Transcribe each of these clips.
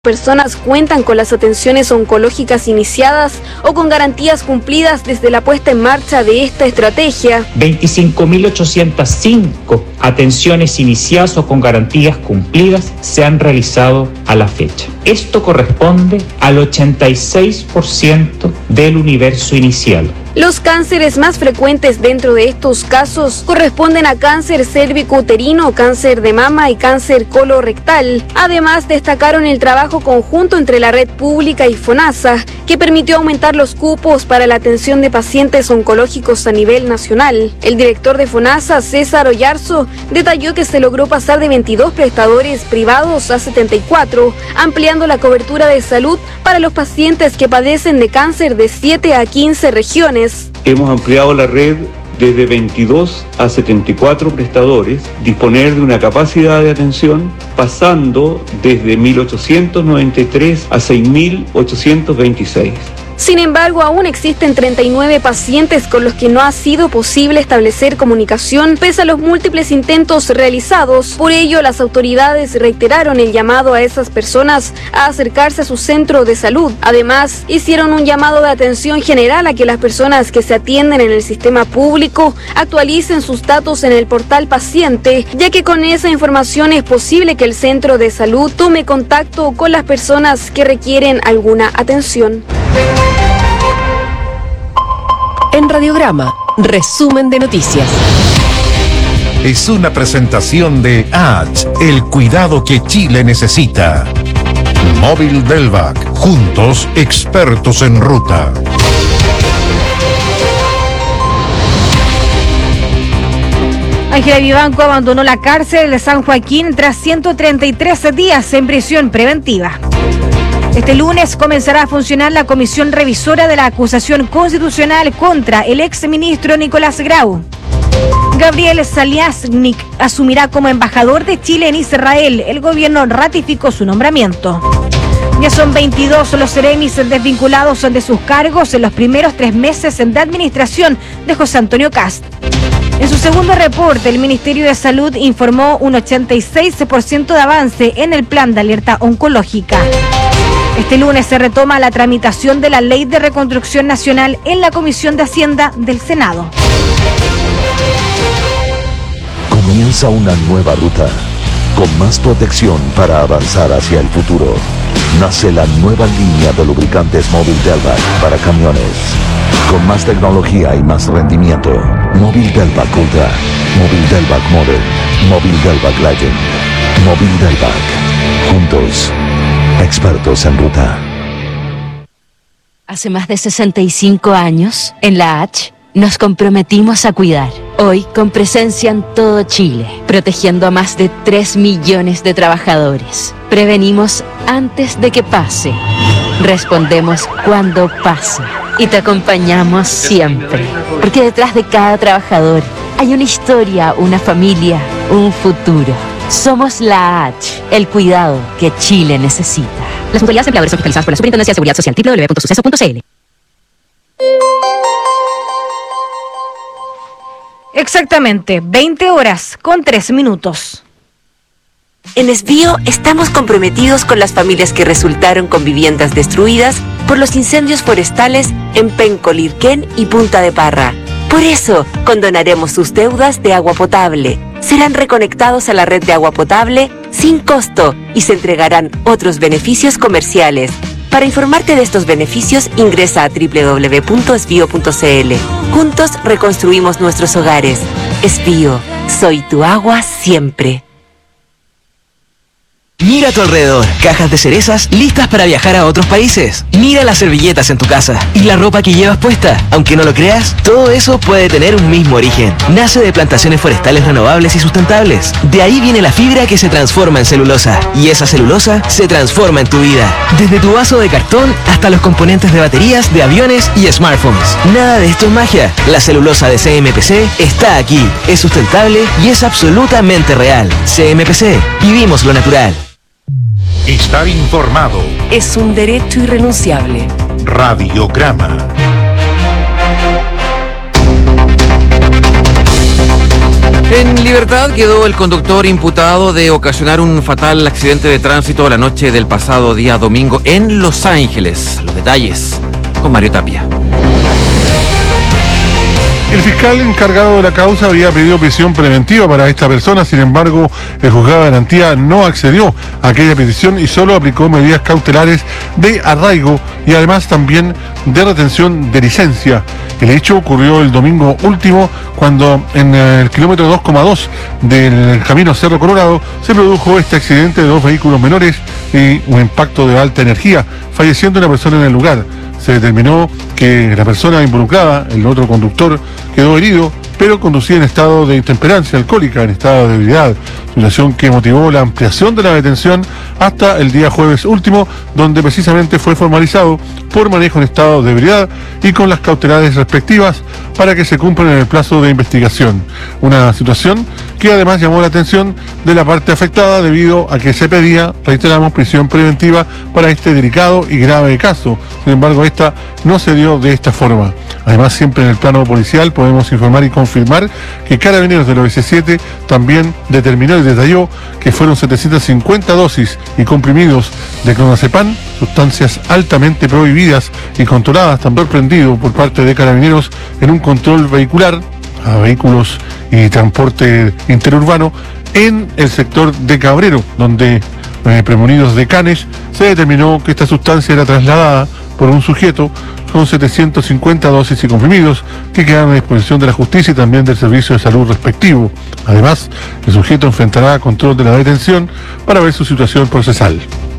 personas cuentan con las atenciones oncológicas iniciadas o con garantías cumplidas desde la puesta en marcha de esta estrategia. 25.805 atenciones iniciadas o con garantías cumplidas se han realizado a la fecha. Esto corresponde al 86% del universo inicial. Los cánceres más frecuentes dentro de estos casos corresponden a cáncer cérvico-uterino, cáncer de mama y cáncer colorectal. Además, destacaron el trabajo conjunto entre la red pública y FONASA, que permitió aumentar los cupos para la atención de pacientes oncológicos a nivel nacional. El director de FONASA, César Oyarzo, detalló que se logró pasar de 22 prestadores privados a 74, ampliando la cobertura de salud para los pacientes que padecen de cáncer de 7 a 15 regiones. Hemos ampliado la red desde 22 a 74 prestadores, disponer de una capacidad de atención pasando desde 1.893 a 6.826. Sin embargo, aún existen 39 pacientes con los que no ha sido posible establecer comunicación pese a los múltiples intentos realizados. Por ello, las autoridades reiteraron el llamado a esas personas a acercarse a su centro de salud. Además, hicieron un llamado de atención general a que las personas que se atienden en el sistema público actualicen sus datos en el portal paciente, ya que con esa información es posible que el centro de salud tome contacto con las personas que requieren alguna atención. En Radiograma, resumen de noticias. Es una presentación de ACH, el cuidado que Chile necesita. Móvil Delvac, juntos expertos en ruta. Ángela Vivanco abandonó la cárcel de San Joaquín tras 133 días en prisión preventiva. Este lunes comenzará a funcionar la comisión revisora de la acusación constitucional contra el exministro Nicolás Grau. Gabriel Saliasnik asumirá como embajador de Chile en Israel. El gobierno ratificó su nombramiento. Ya son 22 los seremis desvinculados de sus cargos en los primeros 3 meses de administración de José Antonio Kast. En su segundo reporte, el Ministerio de Salud informó un 86% de avance en el plan de alerta oncológica. Este lunes se retoma la tramitación de la Ley de Reconstrucción Nacional en la Comisión de Hacienda del Senado. Comienza una nueva ruta, con más protección para avanzar hacia el futuro. Nace la nueva línea de lubricantes Móvil Delvac para camiones. Con más tecnología y más rendimiento. Móvil Delvac Ultra, Móvil Delvac Model, Móvil Delvac Legend, Móvil Delvac. Juntos, expertos en ruta. Hace más de 65 años, en la H, nos comprometimos a cuidar. Hoy, con presencia en todo Chile, protegiendo a más de 3 millones de trabajadores. Prevenimos antes de que pase. Respondemos cuando pase. Y te acompañamos siempre. Porque detrás de cada trabajador hay una historia, una familia, un futuro. Somos la H, el cuidado que Chile necesita. Las mutualidades empleadores son fiscalizadas por la Superintendencia de Seguridad Social, www.suceso.cl. Exactamente, 20 horas con 3 minutos. En Esbío estamos comprometidos con las familias que resultaron con viviendas destruidas por los incendios forestales en Penco, Lirquén y Punta de Parra. Por eso, condonaremos sus deudas de agua potable. Serán reconectados a la red de agua potable sin costo y se entregarán otros beneficios comerciales. Para informarte de estos beneficios, ingresa a www.esbio.cl. Juntos reconstruimos nuestros hogares. Esbío, soy tu agua siempre. Mira a tu alrededor, cajas de cerezas listas para viajar a otros países. Mira las servilletas en tu casa y la ropa que llevas puesta. Aunque no lo creas, todo eso puede tener un mismo origen. Nace de plantaciones forestales renovables y sustentables. De ahí viene la fibra que se transforma en celulosa. Y esa celulosa se transforma en tu vida. Desde tu vaso de cartón hasta los componentes de baterías, de aviones y smartphones. Nada de esto es magia. La celulosa de CMPC está aquí. Es sustentable y es absolutamente real. CMPC, vivimos lo natural. Estar informado. Es un derecho irrenunciable. En libertad quedó el conductor imputado de ocasionar un fatal accidente de tránsito la noche del pasado día domingo en Los Ángeles. Los detalles con Mario Tapia. El fiscal encargado de la causa había pedido prisión preventiva para esta persona, sin embargo, el juzgado de garantía no accedió a aquella petición y solo aplicó medidas cautelares de arraigo y además también de retención de licencia. El hecho ocurrió el domingo último, cuando en el kilómetro 2,2 del camino Cerro Colorado se produjo este accidente de dos vehículos menores y un impacto de alta energía, falleciendo una persona en el lugar. Se determinó que la persona involucrada, el otro conductor, quedó herido, pero conducía en estado de intemperancia alcohólica, en estado de ebriedad, situación que motivó la ampliación de la detención hasta el día jueves último, donde precisamente fue formalizado por manejo en estado de ebriedad y con las cautelares respectivas para que se cumplan en el plazo de investigación. Una situación que además llamó la atención de la parte afectada debido a que se pedía, reiteramos, prisión preventiva para este delicado y grave caso. Sin embargo, esta no se dio de esta forma. Además, siempre en el plano policial podemos informar y confirmar que Carabineros del OS7 también determinó y detalló que fueron 750 dosis y comprimidos de clonazepam, sustancias altamente prohibidas y controladas, tan sorprendido por parte de Carabineros en un control vehicular a vehículos y transporte interurbano en el sector de Cabrero, donde premonidos de Canes se determinó que esta sustancia era trasladada por un sujeto con 750 dosis y comprimidos que quedaron a disposición de la justicia y también del servicio de salud respectivo. Además, el sujeto enfrentará control de la detención para ver su situación procesal.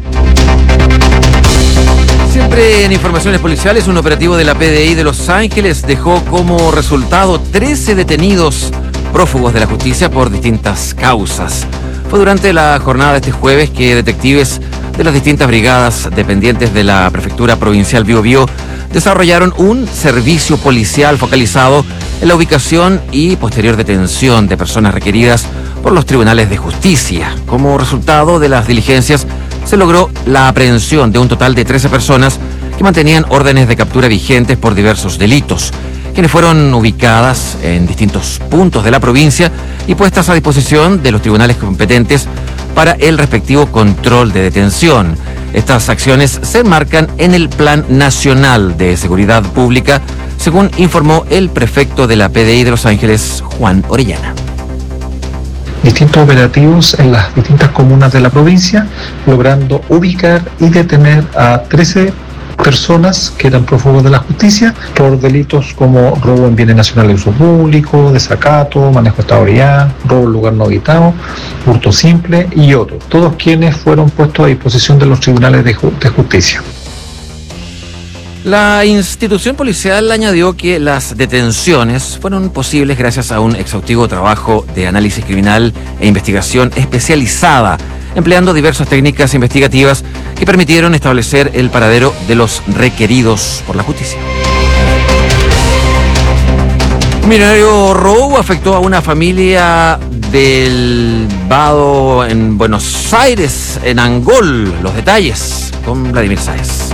Siempre en informaciones policiales, un operativo de la PDI de Los Ángeles dejó como resultado 13 detenidos prófugos de la justicia por distintas causas. Fue durante la jornada de este jueves que detectives de las distintas brigadas dependientes de la Prefectura Provincial Biobío desarrollaron un servicio policial focalizado en la ubicación y posterior detención de personas requeridas por los tribunales de justicia. Como resultado de las diligencias, se logró la aprehensión de un total de 13 personas que mantenían órdenes de captura vigentes por diversos delitos, quienes fueron ubicadas en distintos puntos de la provincia y puestas a disposición de los tribunales competentes para el respectivo control de detención. Estas acciones se enmarcan en el Plan Nacional de Seguridad Pública, según informó el prefecto de la PDI de Los Ángeles, Juan Orellana. Distintos operativos en las distintas comunas de la provincia, logrando ubicar y detener a 13 personas que eran prófugos de la justicia por delitos como robo en bienes nacionales de uso público, desacato, manejo de estado de ebriedad, robo en lugar no habitado, hurto simple y otros, todos quienes fueron puestos a disposición de los tribunales de justicia. La institución policial añadió que las detenciones fueron posibles gracias a un exhaustivo trabajo de análisis criminal e investigación especializada, empleando diversas técnicas investigativas que permitieron establecer el paradero de los requeridos por la justicia. Un millonario robo afectó a una familia del Vado en Buenos Aires, en Angol. Los detalles con Vladimir Sáez.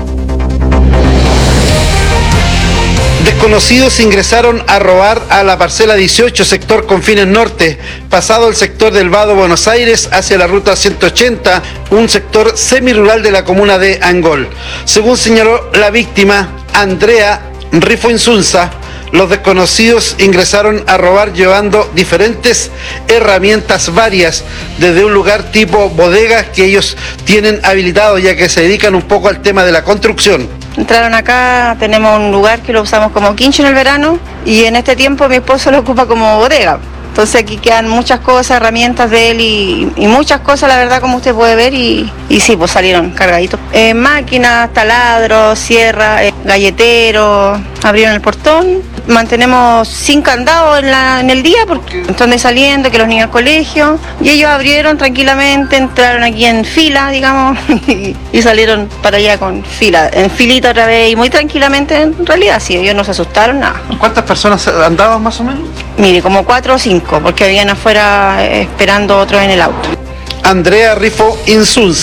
Desconocidos ingresaron a robar a la parcela 18, sector Confines Norte, pasado el sector del Vado Buenos Aires hacia la ruta 180, un sector semirural de la comuna de Angol. Según señaló la víctima, Andrea Rifo Insunza, los desconocidos ingresaron a robar llevando diferentes herramientas varias, desde un lugar tipo bodegas que ellos tienen habilitado, ya que se dedican un poco al tema de la construcción. Entraron acá, tenemos un lugar que lo usamos como quincho en el verano y en este tiempo mi esposo lo ocupa como bodega. Entonces aquí quedan muchas cosas, herramientas de él y muchas cosas, la verdad, como usted puede ver, y sí, pues salieron cargaditos. Máquinas, taladros, sierra, galletero, abrieron el portón. Mantenemos sin candado en el día porque están saliendo, que los niños al colegio, y ellos abrieron tranquilamente, entraron aquí en fila, digamos, y salieron para allá con fila, en filita otra vez, y muy tranquilamente. En realidad sí, ellos no se asustaron, nada. ¿Cuántas personas andaban más o menos? Mire, como 4 o 5, porque habían afuera esperando otros en el auto. Andrea Rifo Insunza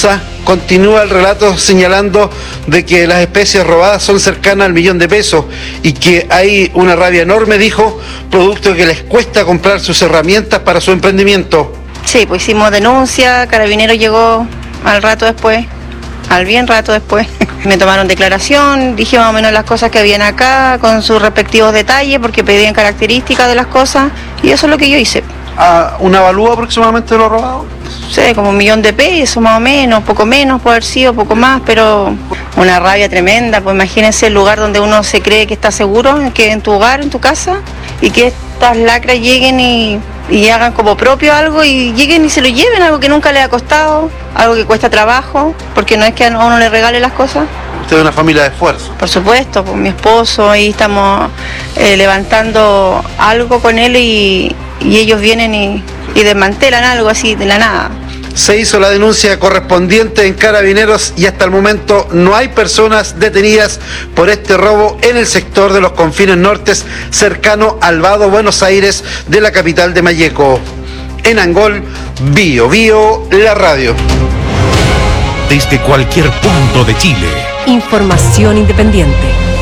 Continúa el relato señalando de que las especies robadas son cercanas al $1.000.000 y que hay una rabia enorme, dijo, producto de que les cuesta comprar sus herramientas para su emprendimiento. Sí, pues hicimos denuncia, Carabineros llegó al bien rato después. Me tomaron declaración, dije más o menos las cosas que habían acá, con sus respectivos detalles, porque pedían características de las cosas, y eso es lo que yo hice. ¿Un avalúo aproximadamente de lo robado? Sí, como $1.000.000 más o menos, poco menos, puede haber sido, poco más, pero una rabia tremenda. Pues imagínense el lugar donde uno se cree que está seguro, que en tu hogar, en tu casa, y que estas lacras lleguen y hagan como propio algo y lleguen y se lo lleven, algo que nunca les ha costado, algo que cuesta trabajo, porque no es que a uno le regale las cosas. Usted es una familia de esfuerzo. Por supuesto, pues mi esposo, ahí estamos levantando algo con él y ellos vienen y desmantelan algo así de la nada. Se hizo la denuncia correspondiente en Carabineros y hasta el momento no hay personas detenidas por este robo en el sector de los Confines Nortes, cercano al Vado Buenos Aires de la capital de Malleco. En Angol, Bio Bio, la radio. Desde cualquier punto de Chile. Información independiente.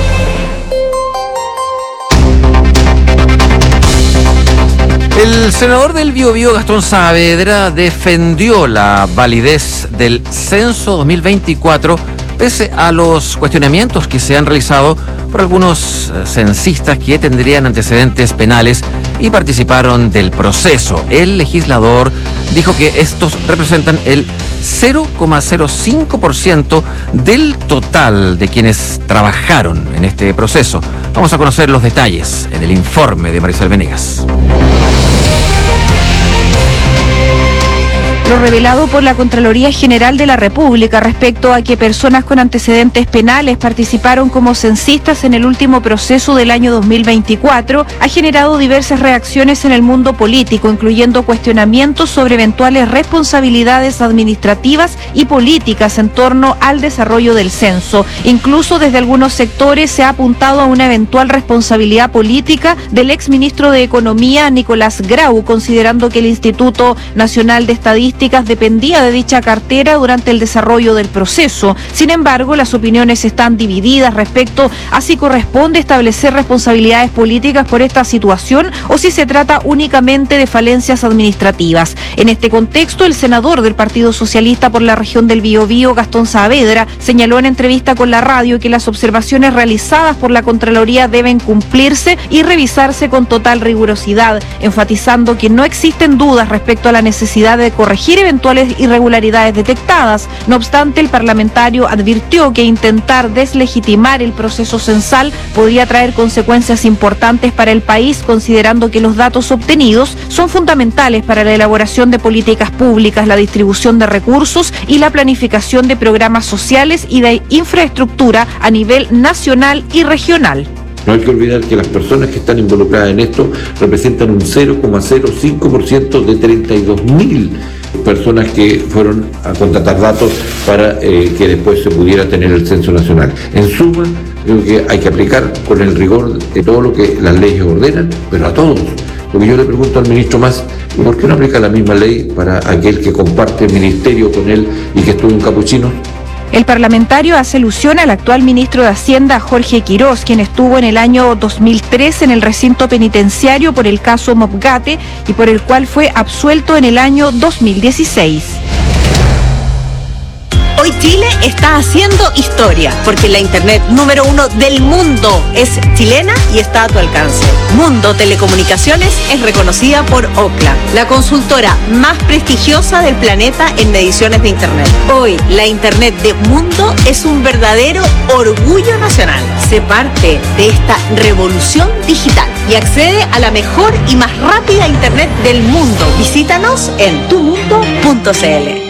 El senador del Biobío, Gastón Saavedra, defendió la validez del censo 2024 pese a los cuestionamientos que se han realizado por algunos censistas que tendrían antecedentes penales y participaron del proceso. El legislador dijo que estos representan el 0,05% del total de quienes trabajaron en este proceso. Vamos a conocer los detalles en el informe de Marisol Venegas. Lo revelado por la Contraloría General de la República respecto a que personas con antecedentes penales participaron como censistas en el último proceso del año 2024 ha generado diversas reacciones en el mundo político, incluyendo cuestionamientos sobre eventuales responsabilidades administrativas y políticas en torno al desarrollo del censo. Incluso desde algunos sectores se ha apuntado a una eventual responsabilidad política del exministro de Economía, Nicolás Grau, considerando que el Instituto Nacional de Estadística dependía de dicha cartera durante el desarrollo del proceso. Sin embargo, las opiniones están divididas respecto a si corresponde establecer responsabilidades políticas por esta situación o si se trata únicamente de falencias administrativas. En este contexto, el senador del Partido Socialista por la región del Biobío, Gastón Saavedra, señaló en entrevista con la radio que las observaciones realizadas por la Contraloría deben cumplirse y revisarse con total rigurosidad, enfatizando que no existen dudas respecto a la necesidad de corregir eventuales irregularidades detectadas. No obstante, el parlamentario advirtió que intentar deslegitimar el proceso censal podría traer consecuencias importantes para el país, considerando que los datos obtenidos son fundamentales para la elaboración de políticas públicas, la distribución de recursos y la planificación de programas sociales y de infraestructura a nivel nacional y regional. No hay que olvidar que las personas que están involucradas en esto representan un 0,05% de 32.000 personas que fueron a contratar datos para que después se pudiera tener el censo nacional. En suma, creo que hay que aplicar con el rigor de todo lo que las leyes ordenan, pero a todos. Porque yo le pregunto al ministro Mas, ¿por qué no aplica la misma ley para aquel que comparte ministerio con él y que estuvo en Capuchinos? El parlamentario hace alusión al actual ministro de Hacienda, Jorge Quirós, quien estuvo en el año 2003 en el recinto penitenciario por el caso Mopgate y por el cual fue absuelto en el año 2016. Hoy Chile está haciendo historia, porque la internet número 1 del mundo es chilena y está a tu alcance. Mundo Telecomunicaciones es reconocida por Ookla, la consultora más prestigiosa del planeta en mediciones de internet. Hoy, la internet de Mundo es un verdadero orgullo nacional. Sé parte de esta revolución digital y accede a la mejor y más rápida internet del mundo. Visítanos en tumundo.cl.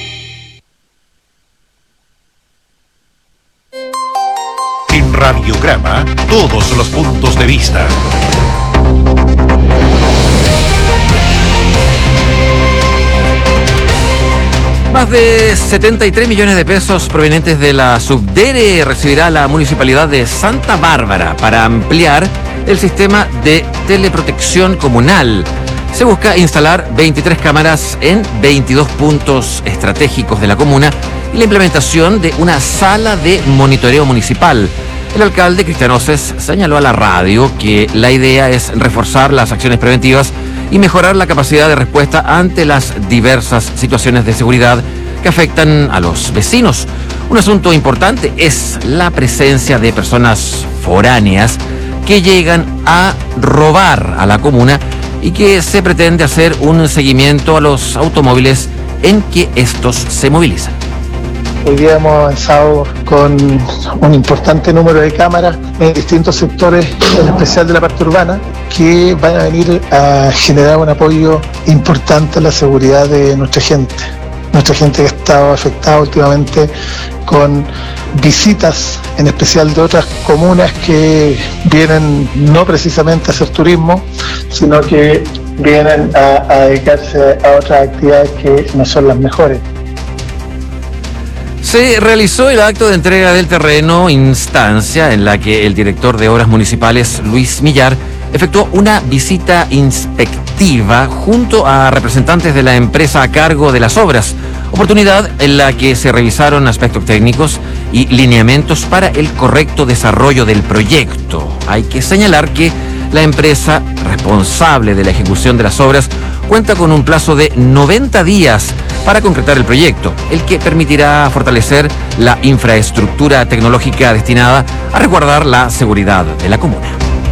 Radiograma, todos los puntos de vista. Más de 73 millones de pesos provenientes de la Subdere recibirá la Municipalidad de Santa Bárbara para ampliar el sistema de teleprotección comunal. Se busca instalar 23 cámaras en 22 puntos estratégicos de la comuna y la implementación de una sala de monitoreo municipal. El alcalde Cristian Oces señaló a la radio que la idea es reforzar las acciones preventivas y mejorar la capacidad de respuesta ante las diversas situaciones de seguridad que afectan a los vecinos. Un asunto importante es la presencia de personas foráneas que llegan a robar a la comuna y que se pretende hacer un seguimiento a los automóviles en que estos se movilizan. Hoy día hemos avanzado con un importante número de cámaras en distintos sectores, en especial de la parte urbana, que van a venir a generar un apoyo importante a la seguridad de nuestra gente que ha estado afectada últimamente con visitas, en especial de otras comunas que vienen no precisamente a hacer turismo, sino que vienen a dedicarse a otras actividades que no son las mejores. Se realizó el acto de entrega del terreno, instancia en la que el director de Obras Municipales, Luis Millar, efectuó una visita inspectiva junto a representantes de la empresa a cargo de las obras, oportunidad en la que se revisaron aspectos técnicos y lineamientos para el correcto desarrollo del proyecto. Hay que señalar que la empresa responsable de la ejecución de las obras cuenta con un plazo de 90 días para concretar el proyecto, el que permitirá fortalecer la infraestructura tecnológica destinada a resguardar la seguridad de la comuna.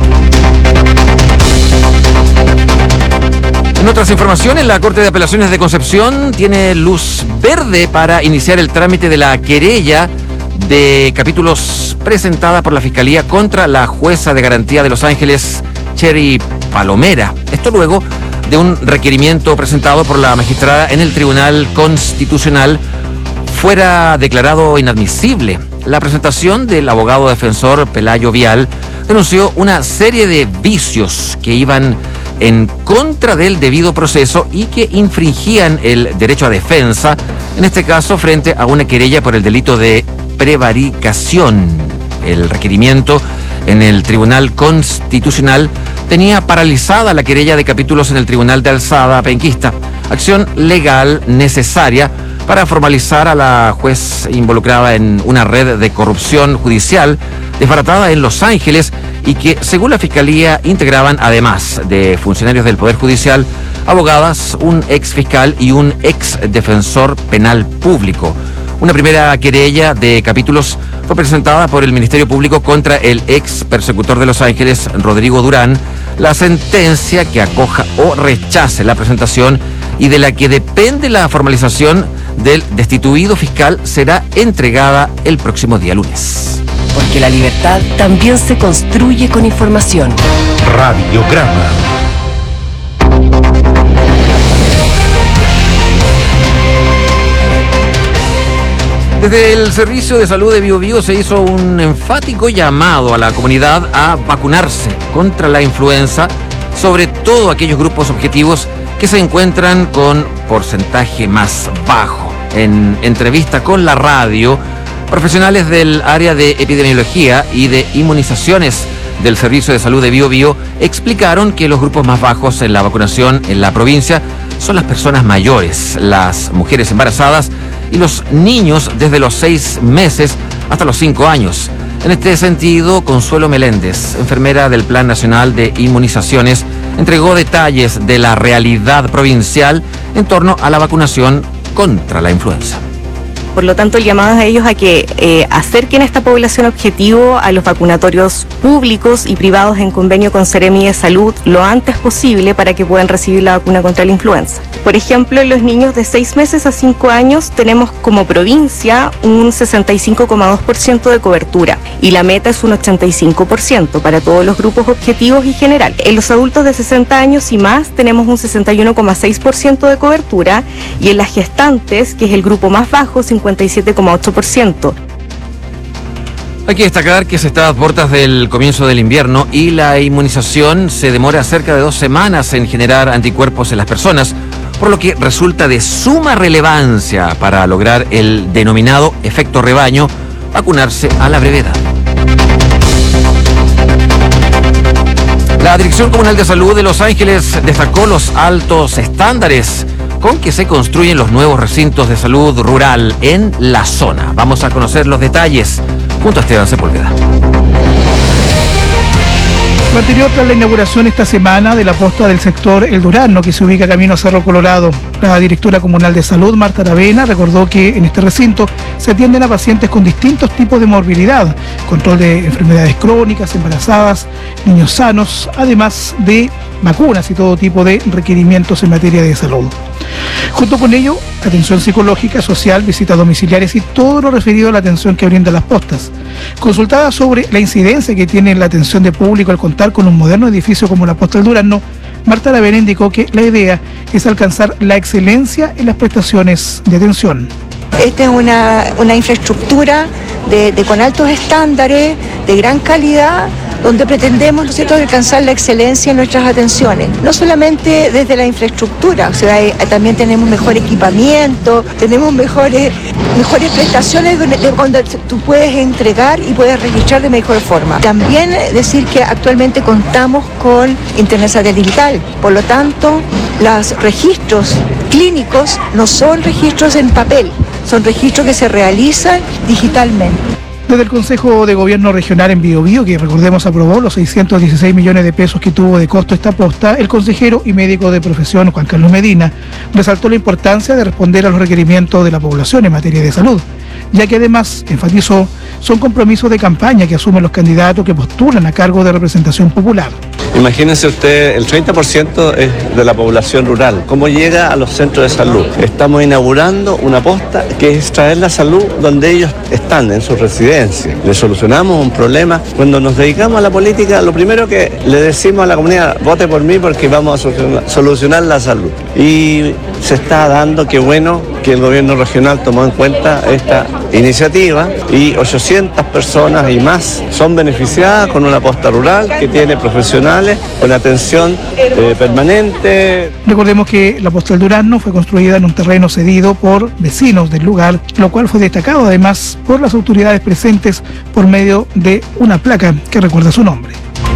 En otras informaciones, la Corte de Apelaciones de Concepción tiene luz verde para iniciar el trámite de la querella de capítulos presentada por la Fiscalía contra la jueza de garantía de Los Ángeles, Cherry Palomera. Esto luego de un requerimiento presentado por la magistrada en el Tribunal Constitucional fuera declarado inadmisible. La presentación del abogado defensor Pelayo Vial denunció una serie de vicios que iban en contra del debido proceso y que infringían el derecho a defensa, en este caso frente a una querella por el delito de prevaricación. El requerimiento en el Tribunal Constitucional tenía paralizada la querella de capítulos en el Tribunal de Alzada penquista, acción legal necesaria para formalizar a la juez involucrada en una red de corrupción judicial desbaratada en Los Ángeles y que, según la Fiscalía, integraban, además de funcionarios del Poder Judicial, abogadas, un ex fiscal y un ex defensor penal público. Una primera querella de capítulos fue presentada por el Ministerio Público contra el ex persecutor de Los Ángeles, Rodrigo Durán. La sentencia que acoja o rechace la presentación y de la que depende la formalización del destituido fiscal será entregada el próximo día lunes. Porque la libertad también se construye con información. Radiograma. Desde el Servicio de Salud de Biobío se hizo un enfático llamado a la comunidad a vacunarse contra la influenza, sobre todo aquellos grupos objetivos que se encuentran con porcentaje más bajo. En entrevista con la radio, profesionales del área de epidemiología y de inmunizaciones del Servicio de Salud de Biobío explicaron que los grupos más bajos en la vacunación en la provincia son las personas mayores, las mujeres embarazadas y los niños desde los 6 meses hasta los 5 años. En este sentido, Consuelo Meléndez, enfermera del Plan Nacional de Inmunizaciones, entregó detalles de la realidad provincial en torno a la vacunación contra la influenza. Por lo tanto, el llamado es a ellos a que acerquen a esta población objetivo a los vacunatorios públicos y privados en convenio con Seremi de Salud lo antes posible para que puedan recibir la vacuna contra la influenza. Por ejemplo, en los niños de 6 meses a 5 años tenemos como provincia un 65,2% de cobertura y la meta es un 85% para todos los grupos objetivos y general. En los adultos de 60 años y más tenemos un 61,6% de cobertura y en las gestantes, que es el grupo más bajo, 57,8%. Hay que destacar que se está a puertas del comienzo del invierno y la inmunización se demora cerca de 2 semanas en generar anticuerpos en las personas, por lo que resulta de suma relevancia para lograr el denominado efecto rebaño, vacunarse a la brevedad. La Dirección Comunal de Salud de Los Ángeles destacó los altos estándares con que se construyen los nuevos recintos de salud rural en la zona. Vamos a conocer los detalles junto a Esteban Sepúlveda. Lo anterior tras la inauguración esta semana de la posta del sector El Durazno, que se ubica camino a Cerro Colorado. La directora comunal de salud, Marta Aravena, recordó que en este recinto se atienden a pacientes con distintos tipos de morbilidad, control de enfermedades crónicas, embarazadas, niños sanos, además de vacunas y todo tipo de requerimientos en materia de salud. Junto con ello, atención psicológica, social, visitas domiciliares y todo lo referido a la atención que brindan las postas. Consultada sobre la incidencia que tiene la atención de público al contar con un moderno edificio como la Posta del Durazno, Marta Aravena indicó que la idea es alcanzar la excelencia en las prestaciones de atención. Esta es una infraestructura con altos estándares, de gran calidad, donde pretendemos, ¿no es cierto?, alcanzar la excelencia en nuestras atenciones. No solamente desde la infraestructura, o sea, también tenemos mejor equipamiento, tenemos mejores prestaciones donde tú puedes entregar y puedes registrar de mejor forma. También decir que actualmente contamos con internet satelital, por lo tanto, los registros clínicos no son registros en papel, son registros que se realizan digitalmente. Desde el Consejo de Gobierno Regional en Biobío, que recordemos aprobó los 616 millones de pesos que tuvo de costo esta posta, el consejero y médico de profesión, Juan Carlos Medina, resaltó la importancia de responder a los requerimientos de la población en materia de salud, ya que además, enfatizó, son compromisos de campaña que asumen los candidatos que postulan a cargo de representación popular. Imagínense usted, el 30% es de la población rural. ¿Cómo llega a los centros de salud? Estamos inaugurando una posta que es traer la salud donde ellos están, en sus residencias. Le solucionamos un problema. Cuando nos dedicamos a la política, lo primero que le decimos a la comunidad, vote por mí porque vamos a solucionar la salud. Y se está dando, qué bueno que el gobierno regional tomó en cuenta esta iniciativa y 800 personas y más son beneficiadas con una posta rural que tiene profesionales con atención permanente. Recordemos que la Posta del Durazno fue construida en un terreno cedido por vecinos del lugar, lo cual fue destacado además por las autoridades presentes por medio de una placa que recuerda su nombre.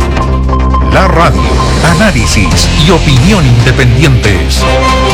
La radio, análisis y opinión independientes.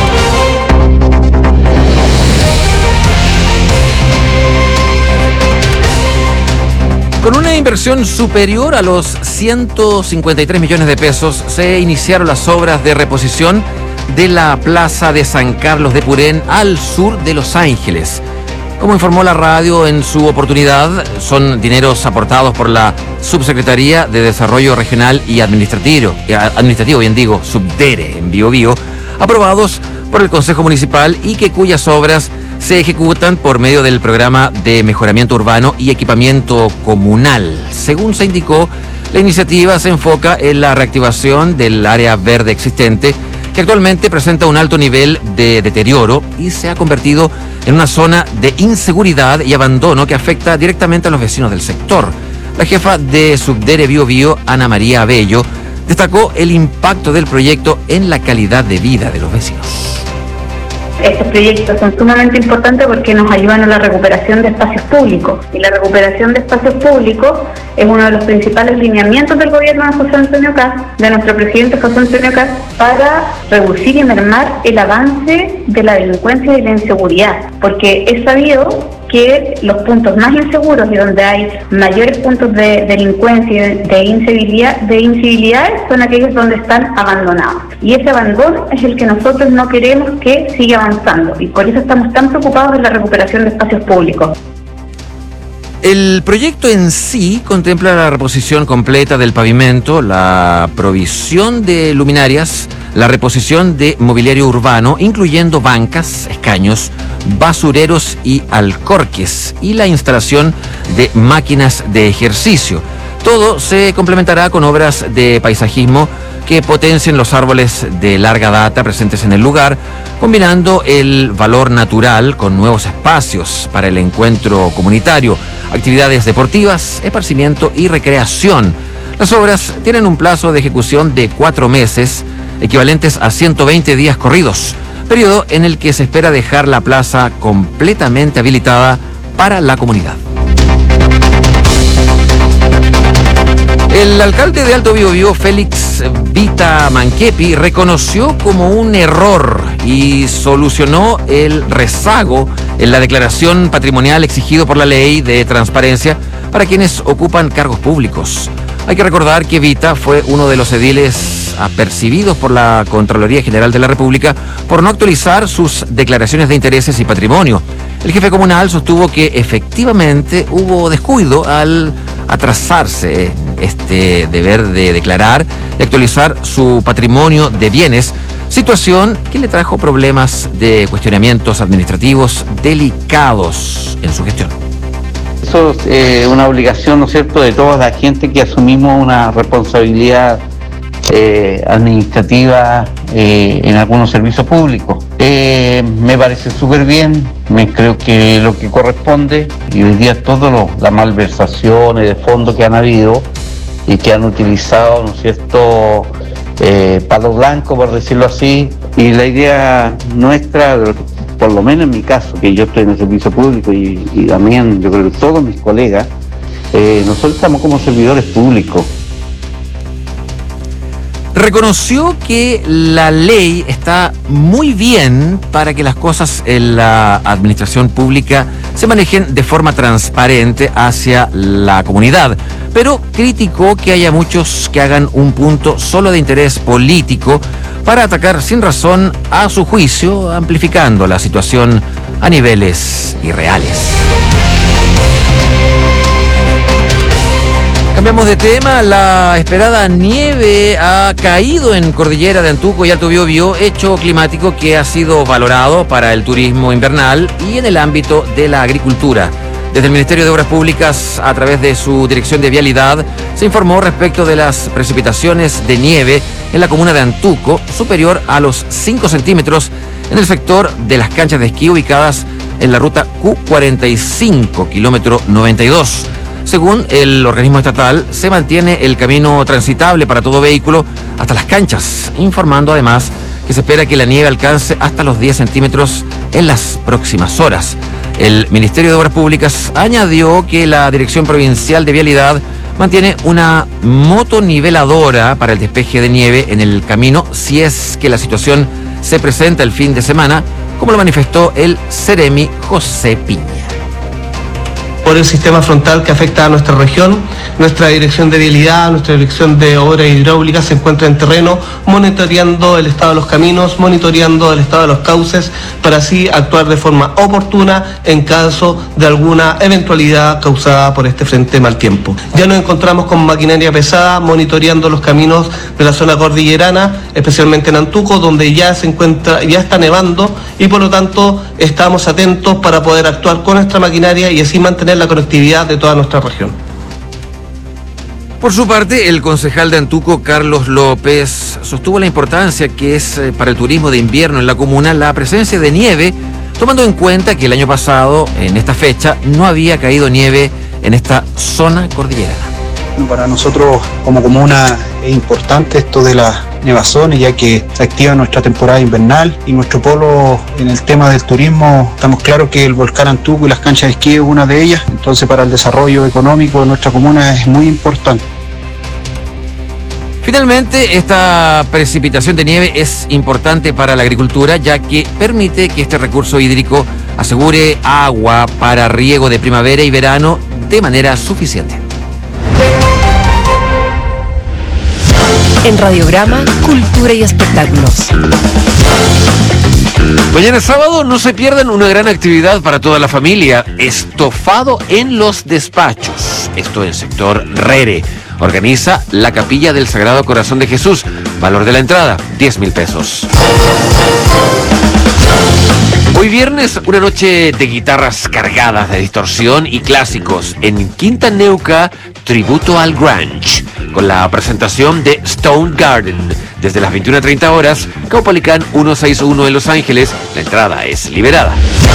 Con una inversión superior a los 153 millones de pesos, se iniciaron las obras de reposición de la Plaza de San Carlos de Purén al sur de Los Ángeles. Como informó la radio en su oportunidad, son dineros aportados por la Subsecretaría de Desarrollo Regional y Administrativo, Subdere, en Biobío, aprobados por el Consejo Municipal y cuyas obras se ejecutan por medio del programa de mejoramiento urbano y equipamiento comunal. Según se indicó, la iniciativa se enfoca en la reactivación del área verde existente, que actualmente presenta un alto nivel de deterioro y se ha convertido en una zona de inseguridad y abandono que afecta directamente a los vecinos del sector. La jefa de Subdere Biobío, Ana María Abello, destacó el impacto del proyecto en la calidad de vida de los vecinos. Estos proyectos son sumamente importantes porque nos ayudan a la recuperación de espacios públicos. Y la recuperación de espacios públicos es uno de los principales lineamientos del gobierno de José Antonio Kast, de nuestro presidente José Antonio Kast, para reducir y mermar el avance de la delincuencia y la inseguridad. Porque es sabido que los puntos más inseguros y donde hay mayores puntos de delincuencia y de incivilidad son aquellos donde están abandonados. Y ese abandono es el que nosotros no queremos que siga avanzando. Y por eso estamos tan preocupados en la recuperación de espacios públicos. El proyecto en sí contempla la reposición completa del pavimento, la provisión de luminarias, la reposición de mobiliario urbano, incluyendo bancas, escaños, basureros y alcorques, y la instalación de máquinas de ejercicio. Todo se complementará con obras de paisajismo que potencien los árboles de larga data presentes en el lugar, combinando el valor natural con nuevos espacios para el encuentro comunitario, actividades deportivas, esparcimiento y recreación. Las obras tienen un plazo de ejecución de 4 meses, equivalentes a 120 días corridos, periodo en el que se espera dejar la plaza completamente habilitada para la comunidad. El alcalde de Alto Biobío, Félix juez Vita Manquepi reconoció como un error y solucionó el rezago en la declaración patrimonial exigido por la ley de transparencia para quienes ocupan cargos públicos. Hay que recordar que Vita fue uno de los ediles apercibidos por la Contraloría General de la República por no actualizar sus declaraciones de intereses y patrimonio. El jefe comunal sostuvo que efectivamente hubo descuido al atrasarse este deber de declarar y actualizar su patrimonio de bienes, situación que le trajo problemas de cuestionamientos administrativos delicados en su gestión. Eso es una obligación, ¿no es cierto?, de toda la gente que asumimos una responsabilidad administrativa en algunos servicios públicos. Me parece súper bien, creo que lo que corresponde, y hoy día todas las malversaciones de fondos que han habido y que han utilizado, ¿no es cierto?, palo blanco, por decirlo así, y la idea nuestra, por lo menos en mi caso, que yo estoy en el servicio público y también yo creo que todos mis colegas, nosotros estamos como servidores públicos. Reconoció que la ley está muy bien para que las cosas en la administración pública se manejen de forma transparente hacia la comunidad, pero criticó que haya muchos que hagan un punto solo de interés político para atacar sin razón, a su juicio, amplificando la situación a niveles irreales. Cambiamos de tema. La esperada nieve ha caído en Cordillera de Antuco y Alto Biobío, hecho climático que ha sido valorado para el turismo invernal y en el ámbito de la agricultura. Desde el Ministerio de Obras Públicas, a través de su Dirección de Vialidad, se informó respecto de las precipitaciones de nieve en la comuna de Antuco, superior a los 5 centímetros en el sector de las canchas de esquí ubicadas en la ruta Q45, kilómetro 92. Según el organismo estatal, se mantiene el camino transitable para todo vehículo hasta las canchas, informando además que se espera que la nieve alcance hasta los 10 centímetros en las próximas horas. El Ministerio de Obras Públicas añadió que la Dirección Provincial de Vialidad mantiene una motoniveladora para el despeje de nieve en el camino si es que la situación se presenta el fin de semana, como lo manifestó el Seremi José Piña. Por el sistema frontal que afecta a nuestra región, nuestra dirección de vialidad, nuestra dirección de obras hidráulicas se encuentra en terreno monitoreando el estado de los caminos, monitoreando el estado de los cauces, para así actuar de forma oportuna en caso de alguna eventualidad causada por este frente mal tiempo. Ya nos encontramos con maquinaria pesada monitoreando los caminos de la zona cordillerana, especialmente en Antuco, donde ya está nevando y por lo tanto estamos atentos para poder actuar con nuestra maquinaria y así mantener la conectividad de toda nuestra región. Por su parte, el concejal de Antuco, Carlos López, sostuvo la importancia que es para el turismo de invierno en la comuna la presencia de nieve, tomando en cuenta que el año pasado, en esta fecha, no había caído nieve en esta zona cordillerana. Para nosotros como comuna es importante esto de las nevazones, ya que se activa nuestra temporada invernal y nuestro polo en el tema del turismo. Estamos claros que el volcán Antuco y las canchas de esquí es una de ellas, entonces para el desarrollo económico de nuestra comuna es muy importante. Finalmente, esta precipitación de nieve es importante para la agricultura, ya que permite que este recurso hídrico asegure agua para riego de primavera y verano de manera suficiente. En Radiograma, Cultura y Espectáculos. Mañana sábado no se pierdan una gran actividad para toda la familia, estofado en los despachos. Esto en sector Rere. Organiza la Capilla del Sagrado Corazón de Jesús. Valor de la entrada, 10,000 pesos. Hoy viernes, una noche de guitarras cargadas de distorsión y clásicos en Quintaneuca, tributo al grunge, con la presentación de Stone Garden. Desde las 21:30 horas, Caupolicán 161 en Los Ángeles. La entrada es liberada.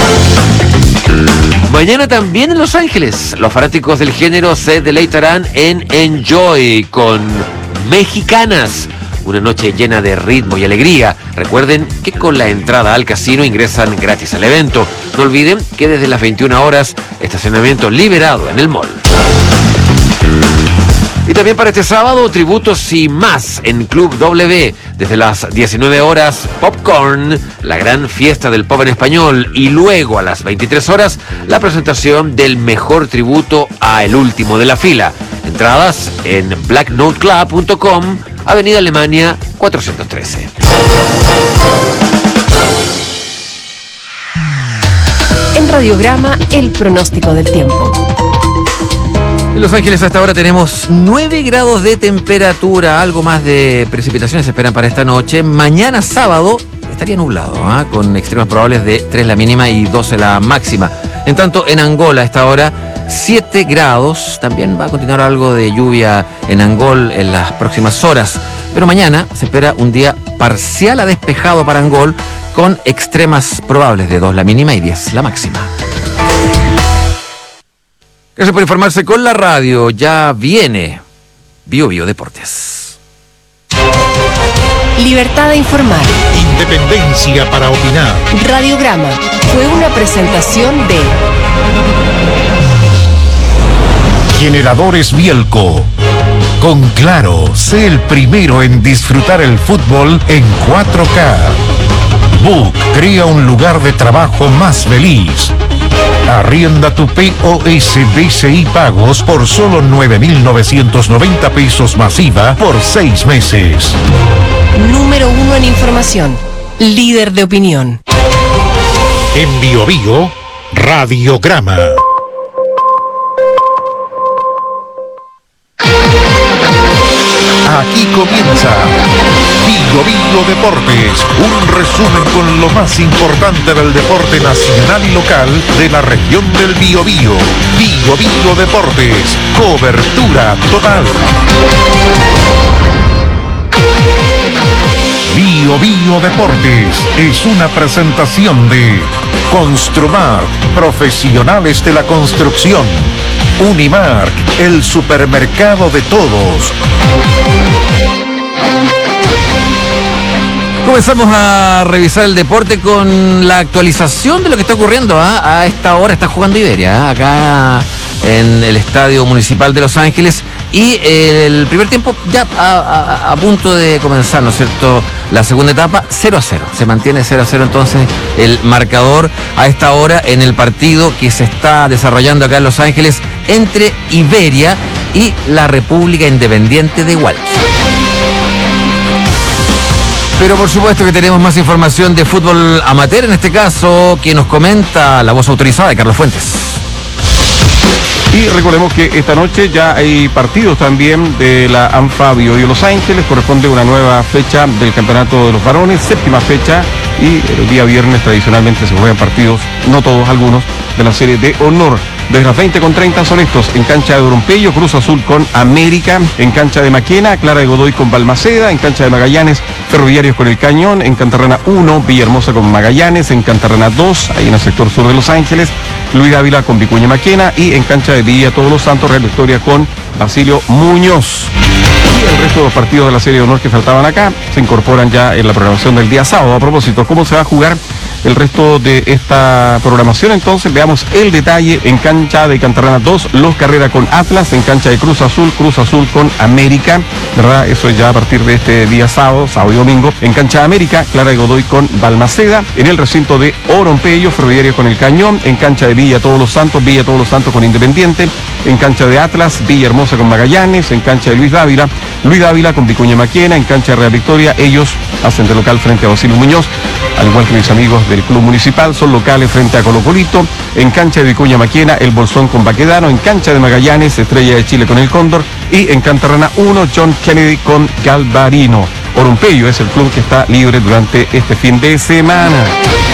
Mañana también en Los Ángeles, los fanáticos del género se deleitarán en Enjoy con Mexicanas. Una noche llena de ritmo y alegría. Recuerden que con la entrada al casino ingresan gratis al evento. No olviden que desde las 21 horas, estacionamiento liberado en el mall. Y también para este sábado, tributos y más en Club W. Desde las 19 horas, Popcorn, la gran fiesta del pop en español. Y luego a las 23 horas, la presentación del mejor tributo a El Último de la Fila. Entradas en blacknoteclub.com, Avenida Alemania 413. En Radiograma, el pronóstico del tiempo. En Los Ángeles hasta ahora tenemos 9 grados de temperatura, algo más de precipitaciones se esperan para esta noche. Mañana sábado estaría nublado, con extremas probables de 3 la mínima y 12 la máxima. En tanto, en Angola a esta hora 7 grados, también va a continuar algo de lluvia en Angol en las próximas horas. Pero mañana se espera un día parcial a despejado para Angol, con extremas probables de 2 la mínima y 10 la máxima. Gracias por informarse con la radio. Ya viene Bio Bio Deportes. Libertad de informar. Independencia para opinar. Radiograma fue una presentación de Generadores Bielco. Con Claro, sé el primero en disfrutar el fútbol en 4K. Book crea un lugar de trabajo más feliz. Arrienda tu POS BCI Pagos por solo 9.990 pesos masiva por 6 meses. Número 1 en información. Líder de opinión. En Bio Bio, Radiograma. Aquí comienza Bio Bio Deportes, un resumen con lo más importante del deporte nacional y local de la región del Biobío. Bio Bio Deportes, cobertura total. Bio Bio Deportes es una presentación de Construmark, profesionales de la construcción. Unimark, el supermercado de todos. Comenzamos a revisar el deporte con la actualización de lo que está ocurriendo. A esta hora está jugando Iberia, acá en el Estadio Municipal de Los Ángeles. Y el primer tiempo ya a punto de comenzar, ¿no es cierto? La segunda etapa, 0-0. Se mantiene 0-0 entonces el marcador a esta hora en el partido que se está desarrollando acá en Los Ángeles entre Iberia y la República Independiente de Hualqui. Pero por supuesto que tenemos más información de fútbol amateur, en este caso, que nos comenta la voz autorizada de Carlos Fuentes. Y recordemos que esta noche ya hay partidos también de la ANFA Bio Bio Los Ángeles. Corresponde una nueva fecha del campeonato de los varones, 7ª fecha, y el día viernes tradicionalmente se juegan partidos, no todos, algunos, de la serie de honor. Desde las 20:30 son estos: en cancha de Orumpello, Cruz Azul con América; en cancha de Maquena, Clara de Godoy con Balmaceda; en cancha de Magallanes, Ferroviarios con El Cañón; en Cantarrana 1, Villahermosa con Magallanes; en Cantarrana 2, ahí en el sector sur de Los Ángeles, Luis Dávila con Vicuña Maquena; y en cancha de Villa Todos los Santos, Real Victoria con Basilio Muñoz. Y el resto de los partidos de la serie de honor que faltaban acá se incorporan ya en la programación del día sábado. A propósito, ¿cómo se va a jugar el resto de esta programación? Entonces veamos el detalle. En cancha de Cantarrana 2, Los Carrera con Atlas; en cancha de Cruz Azul con América, ¿verdad? Eso ya a partir de este día sábado y domingo. En cancha de América, Clara de Godoy con Balmaceda; en el recinto de Orumpello, Ferroviario con El Cañón; en cancha de Villa Todos los Santos con Independiente; en cancha de Atlas, Villahermosa con Magallanes; en cancha de Luis Dávila con Vicuña Maquena; en cancha de Real Victoria, ellos hacen de local frente a Basilio Muñoz, al igual que mis amigos del Club Municipal, son locales frente a Colo Colito. En cancha de Vicuña Maquena, El Bolsón con Baquedano; en cancha de Magallanes, Estrella de Chile con El Cóndor; y en Cantarrana 1, John Kennedy con Galvarino. Orumpello es el club que está libre durante este fin de semana.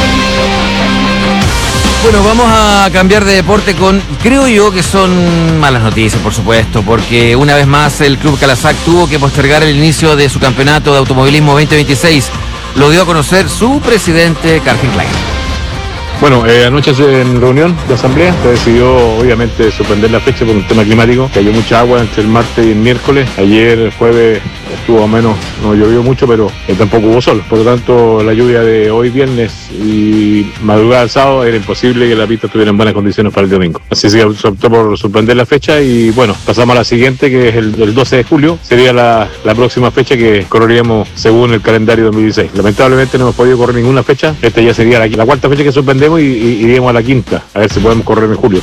Bueno, vamos a cambiar de deporte con, creo yo que son malas noticias, por supuesto, porque una vez más el Club Calasac tuvo que postergar el inicio de su campeonato de automovilismo 2026. Lo dio a conocer su presidente, Carsten Klein. Bueno, anoche en reunión de asamblea se decidió obviamente suspender la fecha por un tema climático. Cayó mucha agua entre el martes y el miércoles. Ayer, jueves, estuvo menos, no llovió mucho, pero tampoco hubo sol. Por lo tanto, la lluvia de hoy viernes y madrugada del sábado era imposible que la pista estuviera en buenas condiciones para el domingo. Así que se optó por suspender la fecha y bueno, pasamos a la siguiente, que es el 12 de julio. Sería la próxima fecha que correríamos según el calendario 2016. Lamentablemente no hemos podido correr ninguna fecha. Esta ya sería la cuarta fecha que suspendemos y iríamos a la quinta, a ver si podemos correr en julio.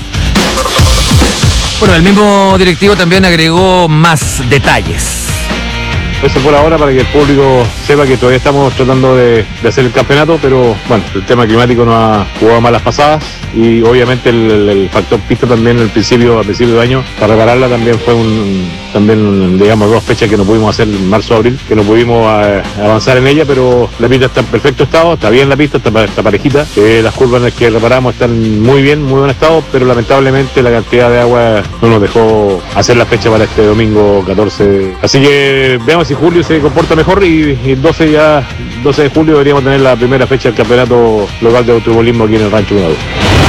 Bueno, el mismo directivo también agregó más detalles. Eso por ahora, para que el público sepa que todavía estamos tratando de hacer el campeonato, pero bueno, el tema climático nos ha jugado malas pasadas y obviamente el factor pista también a principio de año, para repararla también fue digamos 2 fechas que no pudimos hacer en marzo-abril, que no pudimos avanzar en ella, pero la pista está en perfecto estado, está bien la pista, está parejita, las curvas en las que reparamos están muy bien, muy buen estado, pero lamentablemente la cantidad de agua no nos dejó hacer la fecha para este domingo 14, así que veamos si julio se comporta mejor y el 12 de julio deberíamos tener la primera fecha del campeonato local de automovilismo aquí en el Rancho Unado.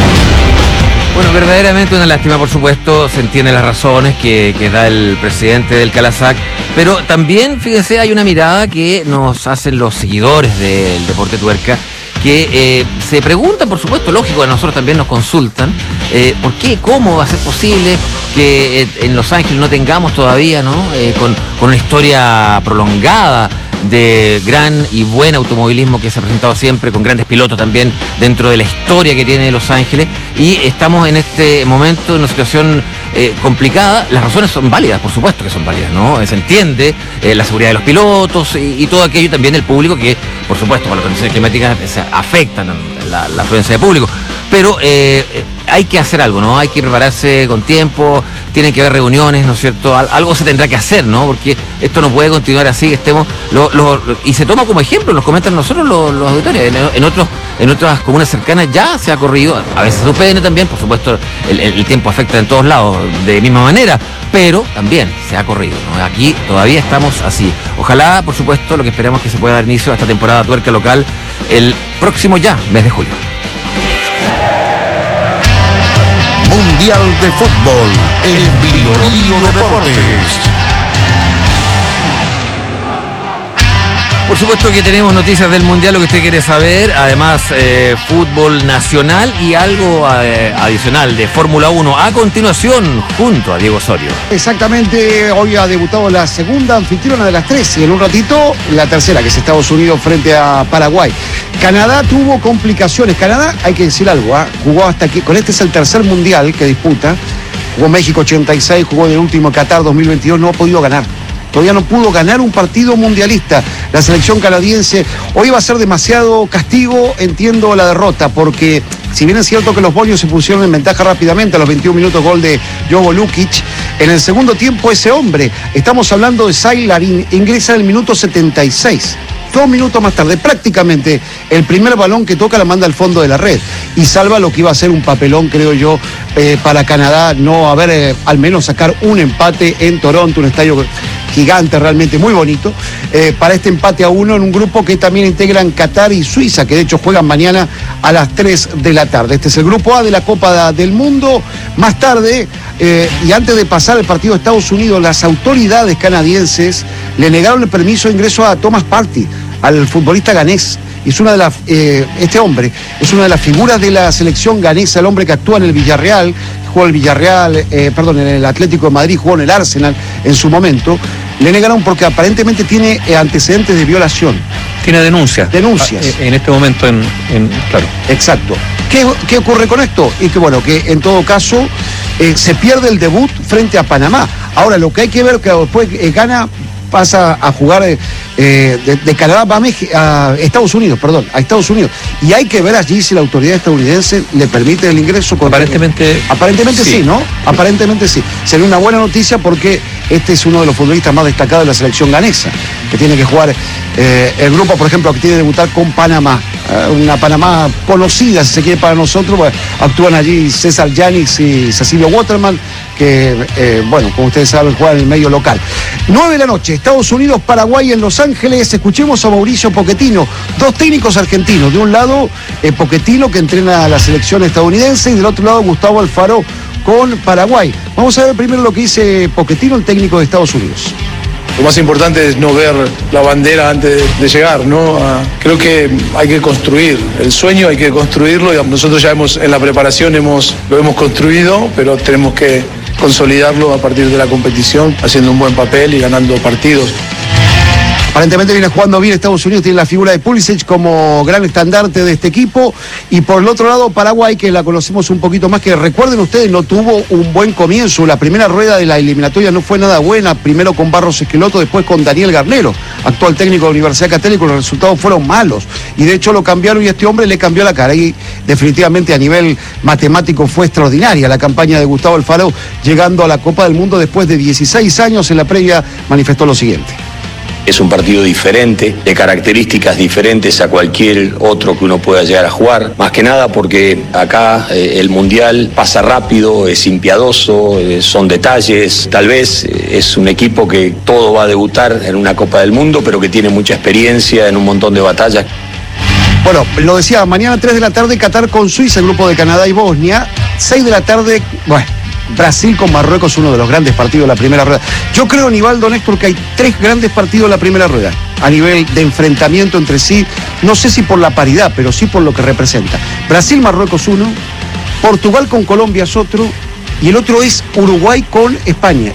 Bueno, verdaderamente una lástima, por supuesto, se entienden las razones que da el presidente del Calasac, pero también, fíjense, hay una mirada que nos hacen los seguidores del Deporte Tuerca, que se preguntan, por supuesto, lógico, a nosotros también nos consultan, ¿por qué? ¿Cómo va a ser posible que en Los Ángeles no tengamos todavía, ¿no? Con una historia prolongada de gran y buen automovilismo que se ha presentado siempre, con grandes pilotos también dentro de la historia que tiene Los Ángeles, y estamos en este momento en una situación complicada? Las razones son válidas, por supuesto que son válidas, ¿no? Se entiende la seguridad de los pilotos y todo aquello, también el público, que por supuesto con las condiciones climáticas afectan la afluencia de público, pero hay que hacer algo, ¿no? Hay que prepararse con tiempo, tienen que haber reuniones, ¿no es cierto? Algo se tendrá que hacer, ¿no? Porque esto no puede continuar así, que estemos... y se toma como ejemplo, nos comentan nosotros los auditores, en otras comunas cercanas ya se ha corrido, a veces suspende también, por supuesto el tiempo afecta en todos lados de misma manera, pero también se ha corrido, ¿no? Aquí todavía estamos así. Ojalá, por supuesto, lo que esperamos es que se pueda dar inicio a esta temporada tuerca local el próximo mes de julio. Mundial de Fútbol, el Biobío Deportes. Por supuesto que tenemos noticias del Mundial, lo que usted quiere saber, además fútbol nacional y algo adicional de Fórmula 1 a continuación junto a Diego Osorio. Exactamente, hoy ha debutado la segunda anfitriona de las 3 y en un ratito la tercera, que es Estados Unidos frente a Paraguay. Canadá tuvo complicaciones. Canadá, hay que decir algo, jugó hasta aquí, con este es el tercer Mundial que disputa, jugó México 86, jugó en el último Qatar 2022, no ha podido ganar. Todavía no pudo ganar un partido mundialista. La selección canadiense, hoy va a ser demasiado castigo, entiendo la derrota, porque si bien es cierto que los bolios se pusieron en ventaja rápidamente a los 21 minutos, gol de Jovo Lukic, en el segundo tiempo ese hombre, estamos hablando de Saylarin, ingresa en el minuto 76. 2 minutos más tarde, prácticamente el primer balón que toca la manda al fondo de la red y salva lo que iba a ser un papelón, creo yo, para Canadá, no haber, al menos sacar un empate en Toronto, un estadio gigante, realmente muy bonito, para este empate a 1 en un grupo que también integran Qatar y Suiza, que de hecho juegan mañana a las 3 de la tarde. Este es el grupo A de la Copa del Mundo. Más tarde, y antes de pasar el partido de Estados Unidos, las autoridades canadienses le negaron el permiso de ingreso a Thomas Partey, al futbolista ganés. Es una de las, este hombre es una de las figuras de la selección ganesa, el hombre que actúa en el Villarreal, jugó en el Villarreal, en el Atlético de Madrid, jugó en el Arsenal en su momento. Le negaron porque aparentemente tiene antecedentes de violación. Tiene denuncias. Denuncias. En este momento, claro. Exacto. ¿Qué ocurre con esto? Y que bueno, que en todo caso se pierde el debut frente a Panamá. Ahora, lo que hay que ver, que después Ghana pasa a jugar de Canadá a Estados Unidos, a Estados Unidos. Y hay que ver allí si la autoridad estadounidense le permite el ingreso. Aparentemente sí, ¿no? Aparentemente sí. Sería una buena noticia porque este es uno de los futbolistas más destacados de la selección ganesa, que tiene que jugar el grupo, por ejemplo, que tiene que debutar con Panamá. Una Panamá conocida, si se quiere, para nosotros. Pues, actúan allí César Yáñez y Cecilio Waterman, que, bueno, como ustedes saben, juegan en el medio local. 9 de la noche, Estados Unidos, Paraguay en Los Ángeles. Escuchemos a Mauricio Pochettino, 2 técnicos argentinos. De un lado, Pochettino, que entrena a la selección estadounidense, y del otro lado, Gustavo Alfaro con Paraguay. Vamos a ver primero lo que dice Pochettino, el técnico de Estados Unidos. Lo más importante es no ver la bandera antes de llegar, ¿no? Creo que hay que construir. El sueño hay que construirlo. Y nosotros ya en la preparación lo hemos construido, pero tenemos que consolidarlo a partir de la competición, haciendo un buen papel y ganando partidos. Aparentemente viene jugando bien Estados Unidos, tiene la figura de Pulisic como gran estandarte de este equipo. Y por el otro lado, Paraguay, que la conocemos un poquito más, que recuerden ustedes, no tuvo un buen comienzo. La primera rueda de la eliminatoria no fue nada buena, primero con Barros Esqueloto, después con Daniel Garnero, actual técnico de la Universidad Católica. Los resultados fueron malos y de hecho lo cambiaron y este hombre le cambió la cara. Y definitivamente a nivel matemático fue extraordinaria la campaña de Gustavo Alfaro, llegando a la Copa del Mundo después de 16 años. En la previa manifestó lo siguiente: es un partido diferente, de características diferentes a cualquier otro que uno pueda llegar a jugar. Más que nada porque acá el Mundial pasa rápido, es impiadoso, son detalles. Tal vez es un equipo que todo va a debutar en una Copa del Mundo, pero que tiene mucha experiencia en un montón de batallas. Bueno, lo decía, mañana 3 de la tarde Qatar con Suiza, el grupo de Canadá y Bosnia. 6 de la tarde, Brasil con Marruecos, uno de los grandes partidos de la primera rueda. Yo creo, Nivaldo, Néstor, que hay 3 grandes partidos de la primera rueda a nivel de enfrentamiento entre sí, no sé si por la paridad, pero sí por lo que representa. Brasil-Marruecos 1, Portugal con Colombia es otro, y el otro es Uruguay con España.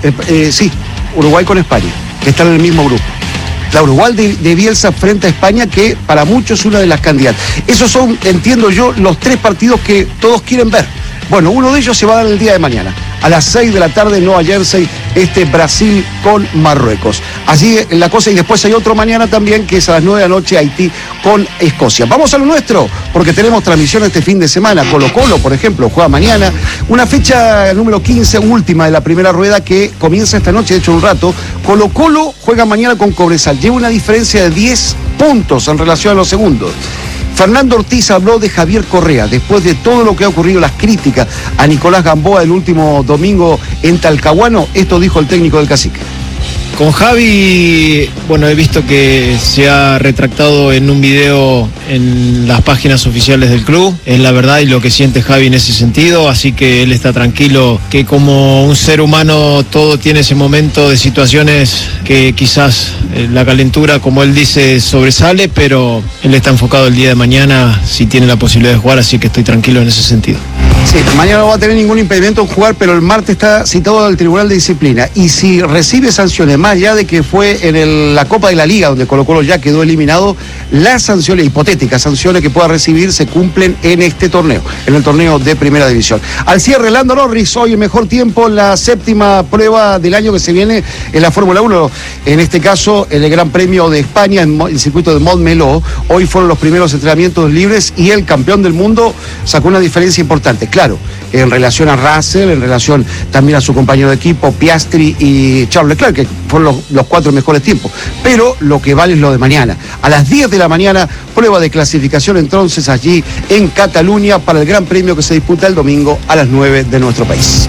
Uruguay con España, que están en el mismo grupo. La Uruguay de Bielsa frente a España, que para muchos es una de las candidatas. Esos son, entiendo yo, los 3 partidos que todos quieren ver. Bueno, uno de ellos se va a dar el día de mañana, a las 6 de la tarde, Nueva Jersey, Brasil con Marruecos. Así la cosa, y después hay otro mañana también, que es a las 9 de la noche, Haití con Escocia. Vamos a lo nuestro, porque tenemos transmisión este fin de semana. Colo-Colo, por ejemplo, juega mañana. Una fecha número 15, última de la primera rueda, que comienza esta noche, de hecho un rato. Colo-Colo juega mañana con Cobresal. Lleva una diferencia de 10 puntos en relación a los segundos. Fernando Ortiz habló de Javier Correa, después de todo lo que ha ocurrido, las críticas a Nicolás Gamboa el último domingo en Talcahuano. Esto dijo el técnico del Cacique. Con Javi, bueno, he visto que se ha retractado en un video en las páginas oficiales del club. Es la verdad y lo que siente Javi en ese sentido, así que él está tranquilo, que como un ser humano todo tiene ese momento de situaciones que quizás la calentura, como él dice, sobresale, pero él está enfocado el día de mañana si tiene la posibilidad de jugar, así que estoy tranquilo en ese sentido. Sí, mañana no va a tener ningún impedimento en jugar, pero el martes está citado al Tribunal de Disciplina. Y si recibe sanciones, más allá de que fue en la Copa de la Liga, donde Colo-Colo ya quedó eliminado, las sanciones, hipotéticas sanciones que pueda recibir, se cumplen en este torneo, en el torneo de Primera División. Al cierre, Lando Norris, hoy el mejor tiempo en la 7ª prueba del año que se viene en la Fórmula 1. En este caso, en el Gran Premio de España, en el circuito de Montmeló. Hoy fueron los primeros entrenamientos libres y el campeón del mundo sacó una diferencia importante. Claro, en relación a Russell, en relación también a su compañero de equipo, Piastri y Charles Leclerc, que fueron los 4 mejores tiempos. Pero lo que vale es lo de mañana. A las 10 de la mañana, prueba de clasificación entonces allí en Cataluña para el Gran Premio que se disputa el domingo a las 9 de nuestro país.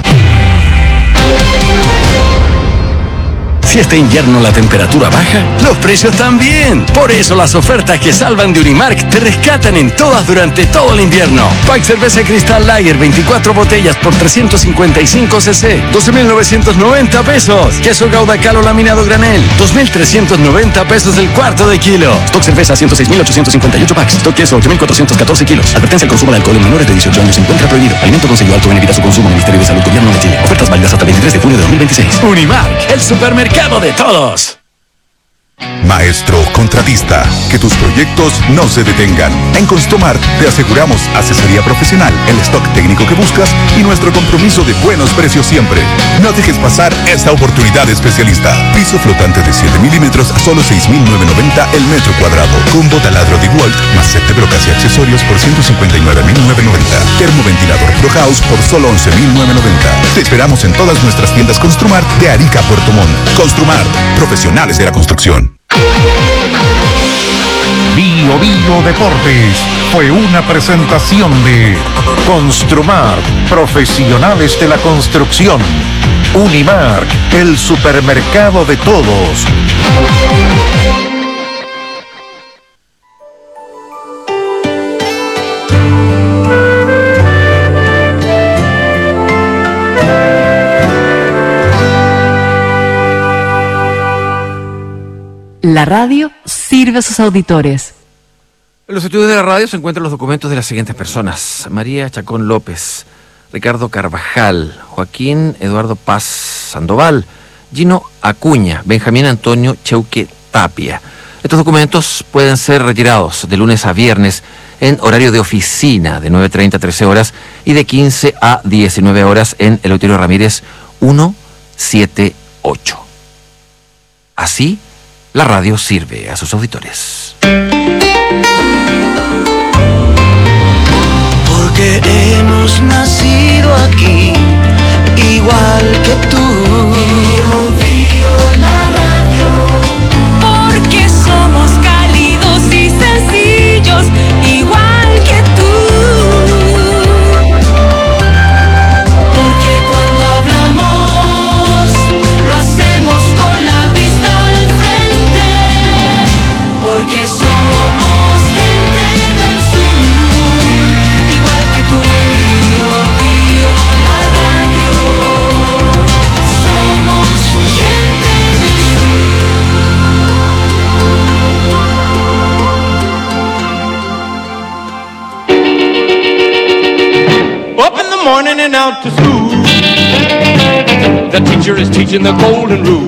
Si este invierno la temperatura baja, los precios también. Por eso las ofertas que salvan de Unimark te rescatan en todas durante todo el invierno. Pack cerveza Cristal Lager, 24 botellas por 355 cc, 12.990 pesos. Queso Gouda Calo laminado granel, 2.390 pesos el cuarto de kilo. Stock cerveza, 106.858 packs. Stock queso, 8.414 kilos. Advertencia: el consumo de alcohol en menores de 18 años se encuentra prohibido. Alimento con sello alto en evita su consumo. Ministerio de Salud, Gobierno de Chile. Ofertas válidas hasta el 23 de junio de 2026. Unimark, el supermercado de todos. Maestro contratista, que tus proyectos no se detengan. En Construmar te aseguramos asesoría profesional, el stock técnico que buscas y nuestro compromiso de buenos precios siempre. No dejes pasar esta oportunidad especialista. Piso flotante de 7 milímetros a solo 6.990 el metro cuadrado. Combo taladro DeWalt más set de brocas y accesorios por 159.990. Termoventilador Pro House por solo 11.990. Te esperamos en todas nuestras tiendas Construmar de Arica a Puerto Montt. Construmar, profesionales de la construcción. Bio Deportes fue una presentación de Construmar, profesionales de la construcción. Unimark, el supermercado de todos. La radio sirve a sus auditores. En los estudios de la radio se encuentran los documentos de las siguientes personas: María Chacón López, Ricardo Carvajal, Joaquín Eduardo Paz Sandoval, Gino Acuña, Benjamín Antonio Cheuque Tapia. Estos documentos pueden ser retirados de lunes a viernes en horario de oficina de 9:30 a 13 horas y de 15 a 19 horas en Eleuterio Ramírez 178. Así, la radio sirve a sus auditores. Porque hemos nacido aquí, igual que tú. Porque somos cálidos y sencillos, igual que tú. Porque cuando hablamos, lo hacemos con la vista al frente. Porque somos gente del sur, igual que tú. La radio. Somos gente del Up in the morning and out to school. The teacher is teaching the golden rule.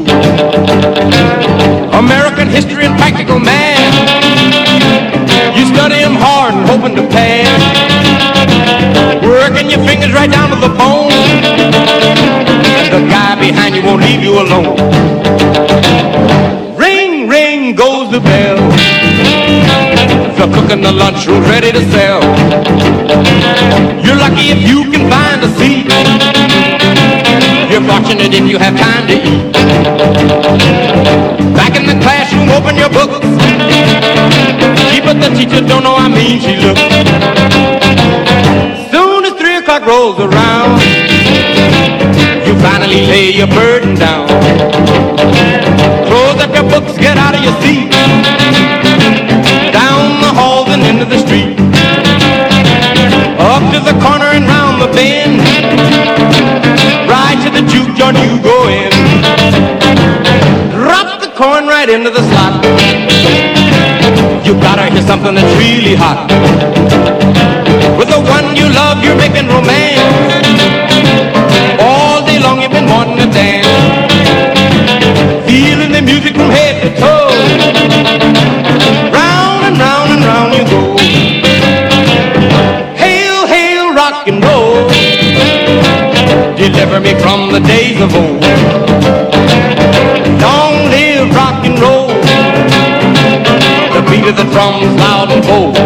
American history and practical math. You study them hard and hoping to pass. Working your fingers right down to the bone. And the guy behind you won't leave you alone. Ring, ring goes the bell. The cook in the lunchroom's ready to sell. You're lucky if you can find a seat. You're fortunate if you have time to eat. Back in the classroom, open your books. Gee, but the teacher don't know how mean she looks. Soon as 3 o'clock rolls around, you finally lay your burden down. Close up your books, get out of your seat. Down the halls and into the street. Up to the corner and round the bend. Right to the juke joint you go in. Drop the coin right into the slot. You gotta hear something that's really hot. With the one you love you're making romance. All day long you've been wanting to dance. Feeling the music from head to toe. Round and round and round you go. Hail, hail, rock and roll. Deliver me from the days of old. Long live rock and roll. The beat of the drums loud and bold.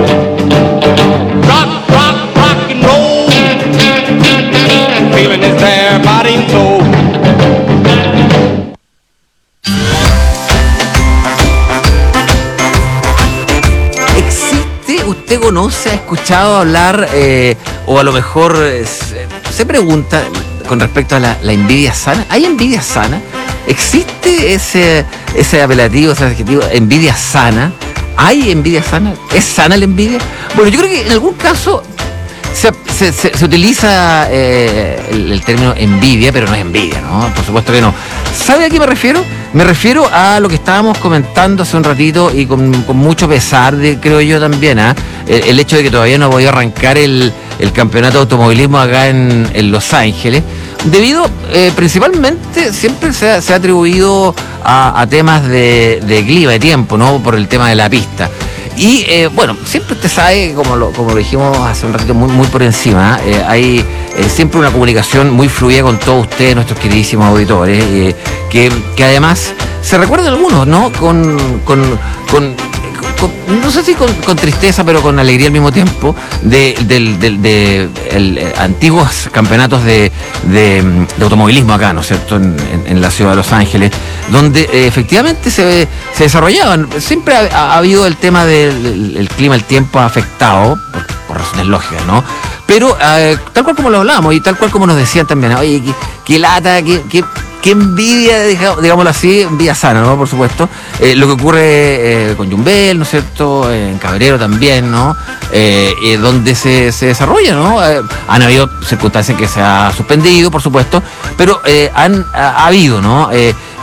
Rock, rock, rock and roll. Feeling is there, body and soul. ¿Usted conoce, ha escuchado hablar o a lo mejor se pregunta con respecto a la envidia sana? ¿Hay envidia sana? ¿Existe ese apelativo, ese adjetivo, envidia sana? ¿Hay envidia sana? ¿Es sana la envidia? Bueno, yo creo que en algún caso se utiliza el término envidia, pero no es envidia, ¿no? Por supuesto que no. ¿Sabe a qué me refiero? Me refiero a lo que estábamos comentando hace un ratito y con mucho pesar, creo yo también, el hecho de que todavía no ha podido arrancar el campeonato de automovilismo acá en Los Ángeles, debido principalmente siempre se ha atribuido a temas de clima, de tiempo, ¿no? Por el tema de la pista. Y bueno, siempre usted sabe, como lo dijimos hace un ratito muy por encima, hay siempre una comunicación muy fluida con todos ustedes, nuestros queridísimos auditores, que además se recuerdan algunos, ¿no? Con no sé si con tristeza, pero con alegría al mismo tiempo, de antiguos campeonatos de automovilismo acá, ¿no es cierto?, en la ciudad de Los Ángeles, donde efectivamente se desarrollaban. Siempre ha habido el tema del clima, el tiempo afectado, por razones lógicas, ¿no? Pero tal cual como lo hablábamos y tal cual como nos decían también, oye, qué lata, qué envidia, digámoslo así, envidia sana, ¿no? Por supuesto. Lo que ocurre con Yumbel, ¿no es cierto? En Cabrero también, ¿no? Donde se desarrolla, ¿no? Han habido circunstancias que se ha suspendido, por supuesto, pero ha habido, ¿no?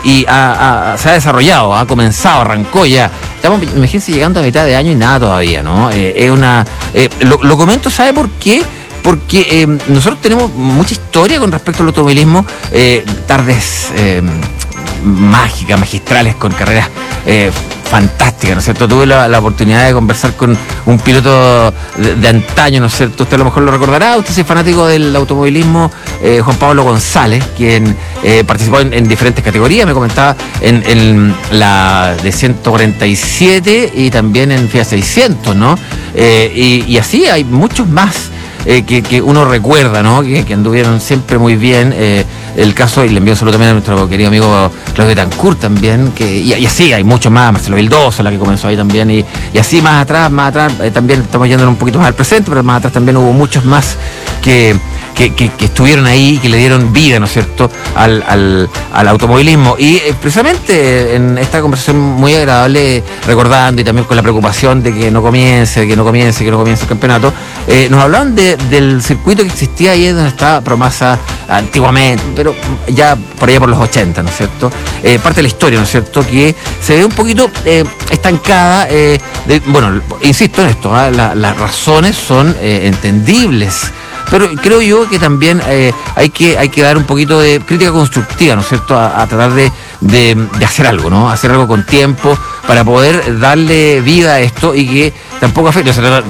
se ha desarrollado, ha comenzado, arrancó ya. Estamos, imagínense, llegando a mitad de año y nada todavía, ¿no? Lo comento, ¿sabe por qué? Porque nosotros tenemos mucha historia con respecto al automovilismo, tardes mágicas, magistrales, con carreras fantásticas, ¿no es cierto? Tuve la oportunidad de conversar con un piloto de antaño, ¿no es cierto? Usted a lo mejor lo recordará, usted es fanático del automovilismo, Juan Pablo González, quien participó en diferentes categorías, me comentaba en la de 147 y también en FIA 600, ¿no? Y así hay muchos más que uno recuerda, ¿no? Que anduvieron siempre muy bien. El caso, y le envío un saludo también a nuestro querido amigo Claudio Betancourt también, y así hay muchos más, Marcelo Vildoso, la que comenzó ahí también, y así más atrás, también estamos yendo un poquito más al presente, pero más atrás también hubo muchos más que estuvieron ahí, que le dieron vida, ¿no es cierto?, al automovilismo. Y precisamente en esta conversación muy agradable, recordando y también con la preocupación de que no comience el campeonato, nos hablaban del circuito que existía ahí donde estaba Promasa antiguamente, pero ya por allá por los 80, ¿no es cierto? Parte de la historia, ¿no es cierto?, que se ve un poquito estancada. Bueno, insisto en esto, las razones son entendibles, pero creo yo que también hay que dar un poquito de crítica constructiva, ¿no es cierto?, a tratar de hacer algo, ¿no? Hacer algo con tiempo para poder darle vida a esto y que tampoco afecte.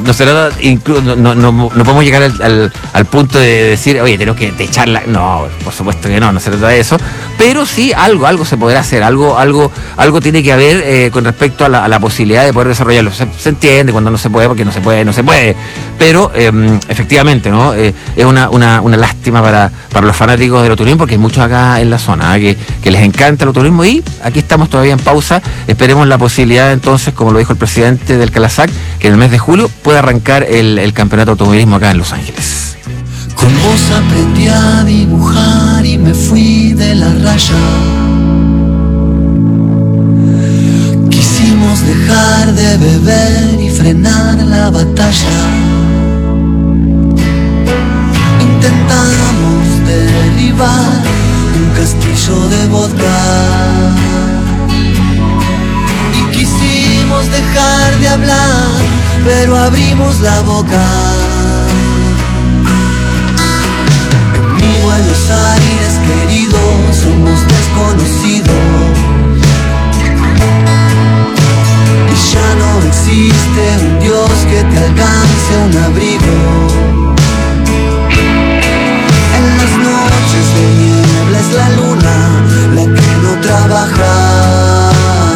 No podemos llegar al punto de decir, oye, tenemos que echarla. No, por supuesto que no se trata de eso. Pero sí, algo se podrá hacer, algo tiene que haber con respecto a la posibilidad de poder desarrollarlo. Se entiende cuando no se puede, porque no se puede. Pero efectivamente, ¿no? Es una lástima para los fanáticos del automovilismo, porque hay muchos acá en la zona que les encanta el automovilismo, y aquí estamos todavía en pausa. Esperemos la posibilidad entonces, como lo dijo el presidente del CALASAC, que en el mes de julio pueda arrancar el campeonato de automovilismo acá en Los Ángeles. Con vos aprendí a dibujar y me fui de la raya. Quisimos dejar de beber y frenar la batalla. Intentamos derribar un castillo de vodka y quisimos dejar de hablar, pero abrimos la boca. En mi Buenos Aires querido, somos desconocidos y ya no existe un Dios que te alcance un abrigo. En las noches de niebla es la luna la que no trabaja,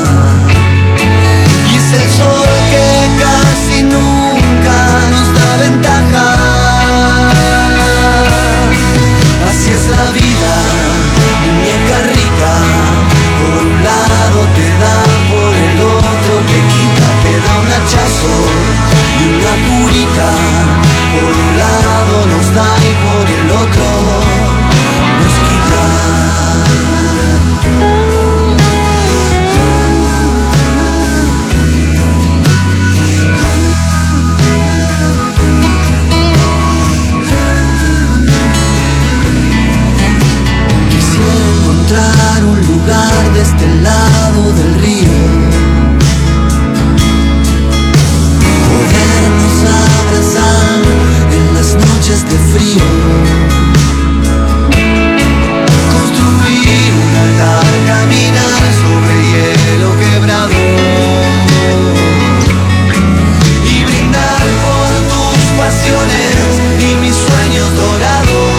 y es el sol que casi nunca nos da ventaja. Así es la vida, muñeca rica, por un lado te da, por el otro te quita, te da un hachazo y una curita, por un lado nos da y por el otro nos quita. Encontrar un lugar de este lado del río, podernos abrazar en las noches de frío, construir un altar, caminar sobre hielo quebrado y brindar por tus pasiones y mis sueños dorados.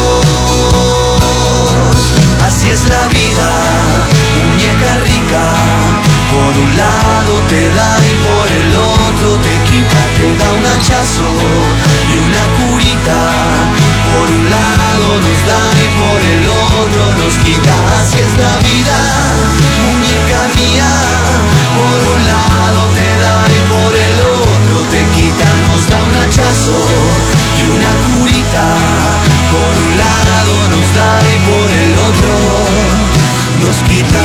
Así es la vida, muñeca rica, por un lado te da y por el otro te quita, te da un hachazo y una curita, por un lado nos da y por el otro nos quita. Así es la vida, muñeca mía, por un lado te da y por el otro te quita, nos da un hachazo y una curita, por un lado nos da y por el otro nos quita.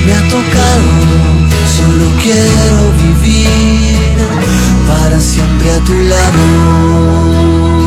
me ha tocado, solo quiero vivir para siempre a tu lado.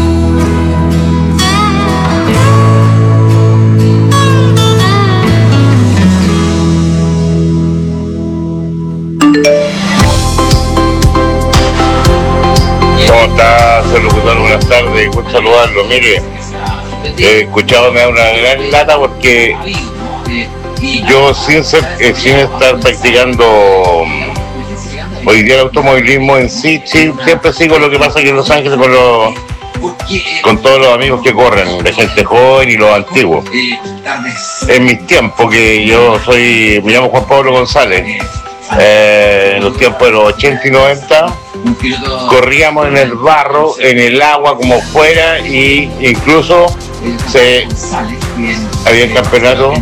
¿Cómo está, señor locutor? Buenas tardes, gusto saludarlo. Mire, he escuchado, me da una gran lata porque yo sin estar practicando hoy día el automovilismo en sí, siempre sigo lo que pasa aquí en Los Ángeles con todos los amigos que corren, de gente joven y los antiguos. En mis tiempos, que me llamo Juan Pablo González, en los tiempos de los 80 y 90, corríamos en el barro, en el agua, como fuera, y incluso había campeonatos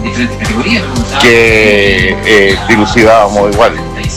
que dilucidábamos igual.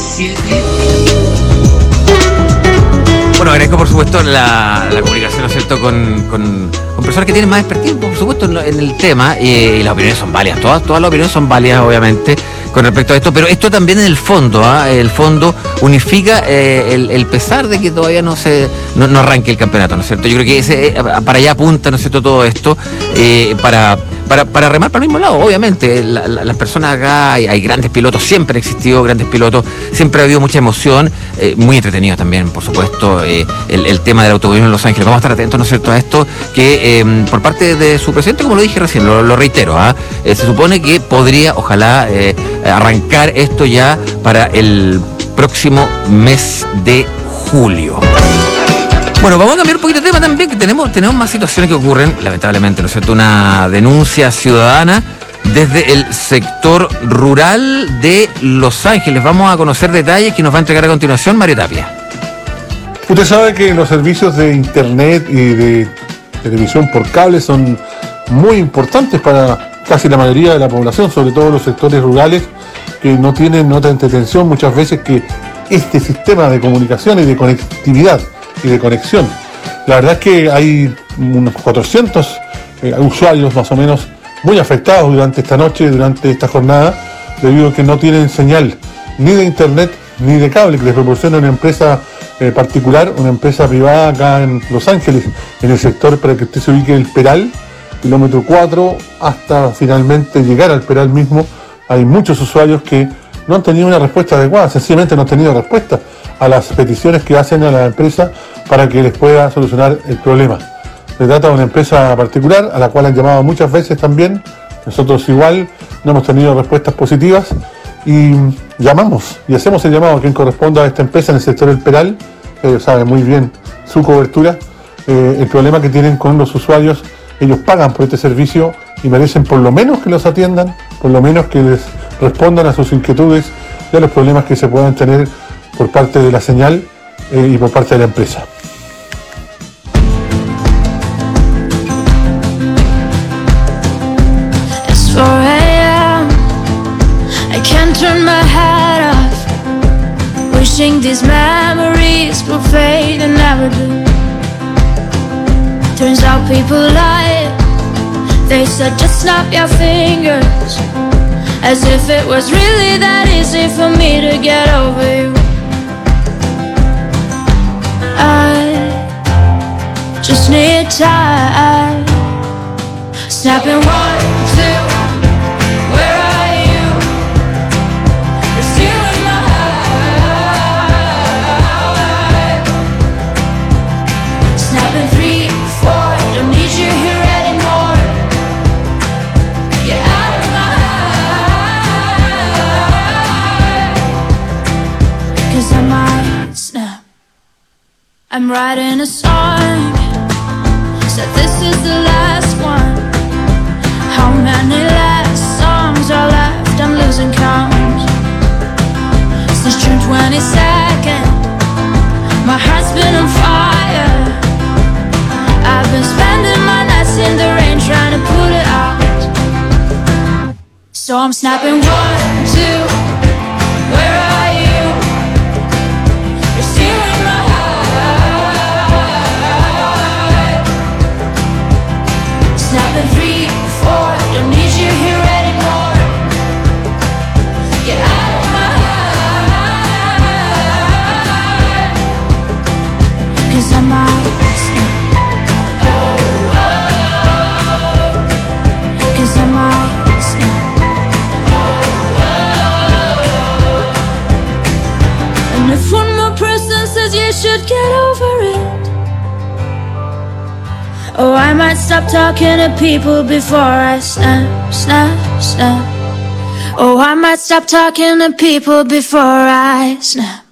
Bueno, agradezco por supuesto la comunicación, ¿no es cierto?, con personas que tienen más expertise, por supuesto, en el tema, y las opiniones son válidas, todas las opiniones son válidas, obviamente, con respecto a esto, pero esto también en el fondo, el fondo unifica el pesar de que todavía no arranque el campeonato, ¿no es cierto? Yo creo que para allá apunta, ¿no es cierto?, todo esto, para remar para el mismo lado, obviamente. Las personas acá, hay grandes pilotos, siempre han existido grandes pilotos, siempre ha habido mucha emoción, muy entretenido también, por supuesto, el tema del automovilismo en Los Ángeles. Vamos a estar atentos, ¿no es cierto?, a esto, que por parte de su presidente, como lo dije recién, lo reitero, se supone que podría, ojalá, arrancar esto ya para el próximo mes de julio. Bueno, vamos a cambiar un poquito de tema también, que tenemos más situaciones que ocurren, lamentablemente, ¿no es cierto? Una denuncia ciudadana desde el sector rural de Los Ángeles. Vamos a conocer detalles que nos va a entregar a continuación Mario Tapia. Usted sabe que los servicios de internet y de televisión por cable son muy importantes para casi la mayoría de la población, sobre todo los sectores rurales, que no tienen otra entretención muchas veces que este sistema de comunicación y de conectividad y de conexión. La verdad es que hay unos 400 usuarios más o menos muy afectados durante esta noche, durante esta jornada, debido a que no tienen señal ni de internet ni de cable que les proporciona una empresa particular, una empresa privada acá en Los Ángeles, en el sector, para que usted se ubique, el Peral, kilómetro 4, hasta finalmente llegar al Peral mismo. Hay muchos usuarios que no han tenido una respuesta adecuada, sencillamente no han tenido respuesta a las peticiones que hacen a la empresa para que les pueda solucionar el problema. Se trata de una empresa particular a la cual han llamado muchas veces también. Nosotros igual no hemos tenido respuestas positivas y llamamos y hacemos el llamado a quien corresponda a esta empresa en el sector del Peral. Ellos saben muy bien su cobertura, el problema que tienen con los usuarios. Ellos pagan por este servicio y merecen por lo menos que los atiendan, por lo menos que les respondan a sus inquietudes y a los problemas que se puedan tener por parte de la señal y por parte de la empresa. It's 4 a.m. I can't turn my head off, wishing these memories will fade and never do. Turns out people lie. They said just snap your fingers, as if it was really that easy for me to get over you. I just need time. Snapping 1, 2. Where are you? You're stealing my heart. Snapping 3, 4. Don't need you here anymore. Get out of my heart. 'Cause I might snap. I'm writing a song, said this is the last one. How many last songs are left? I'm losing count. Since June 22nd, my heart's been on fire. I've been spending my nights in the rain trying to put it out. So I'm snapping 1, 2. Where are you? You're stealing my heart. Snapping 3, 4. Don't need you here anymore. Get out. you should get over it. Oh, I might stop talking to people before I snap, snap, snap. Oh, I might stop talking to people before I snap.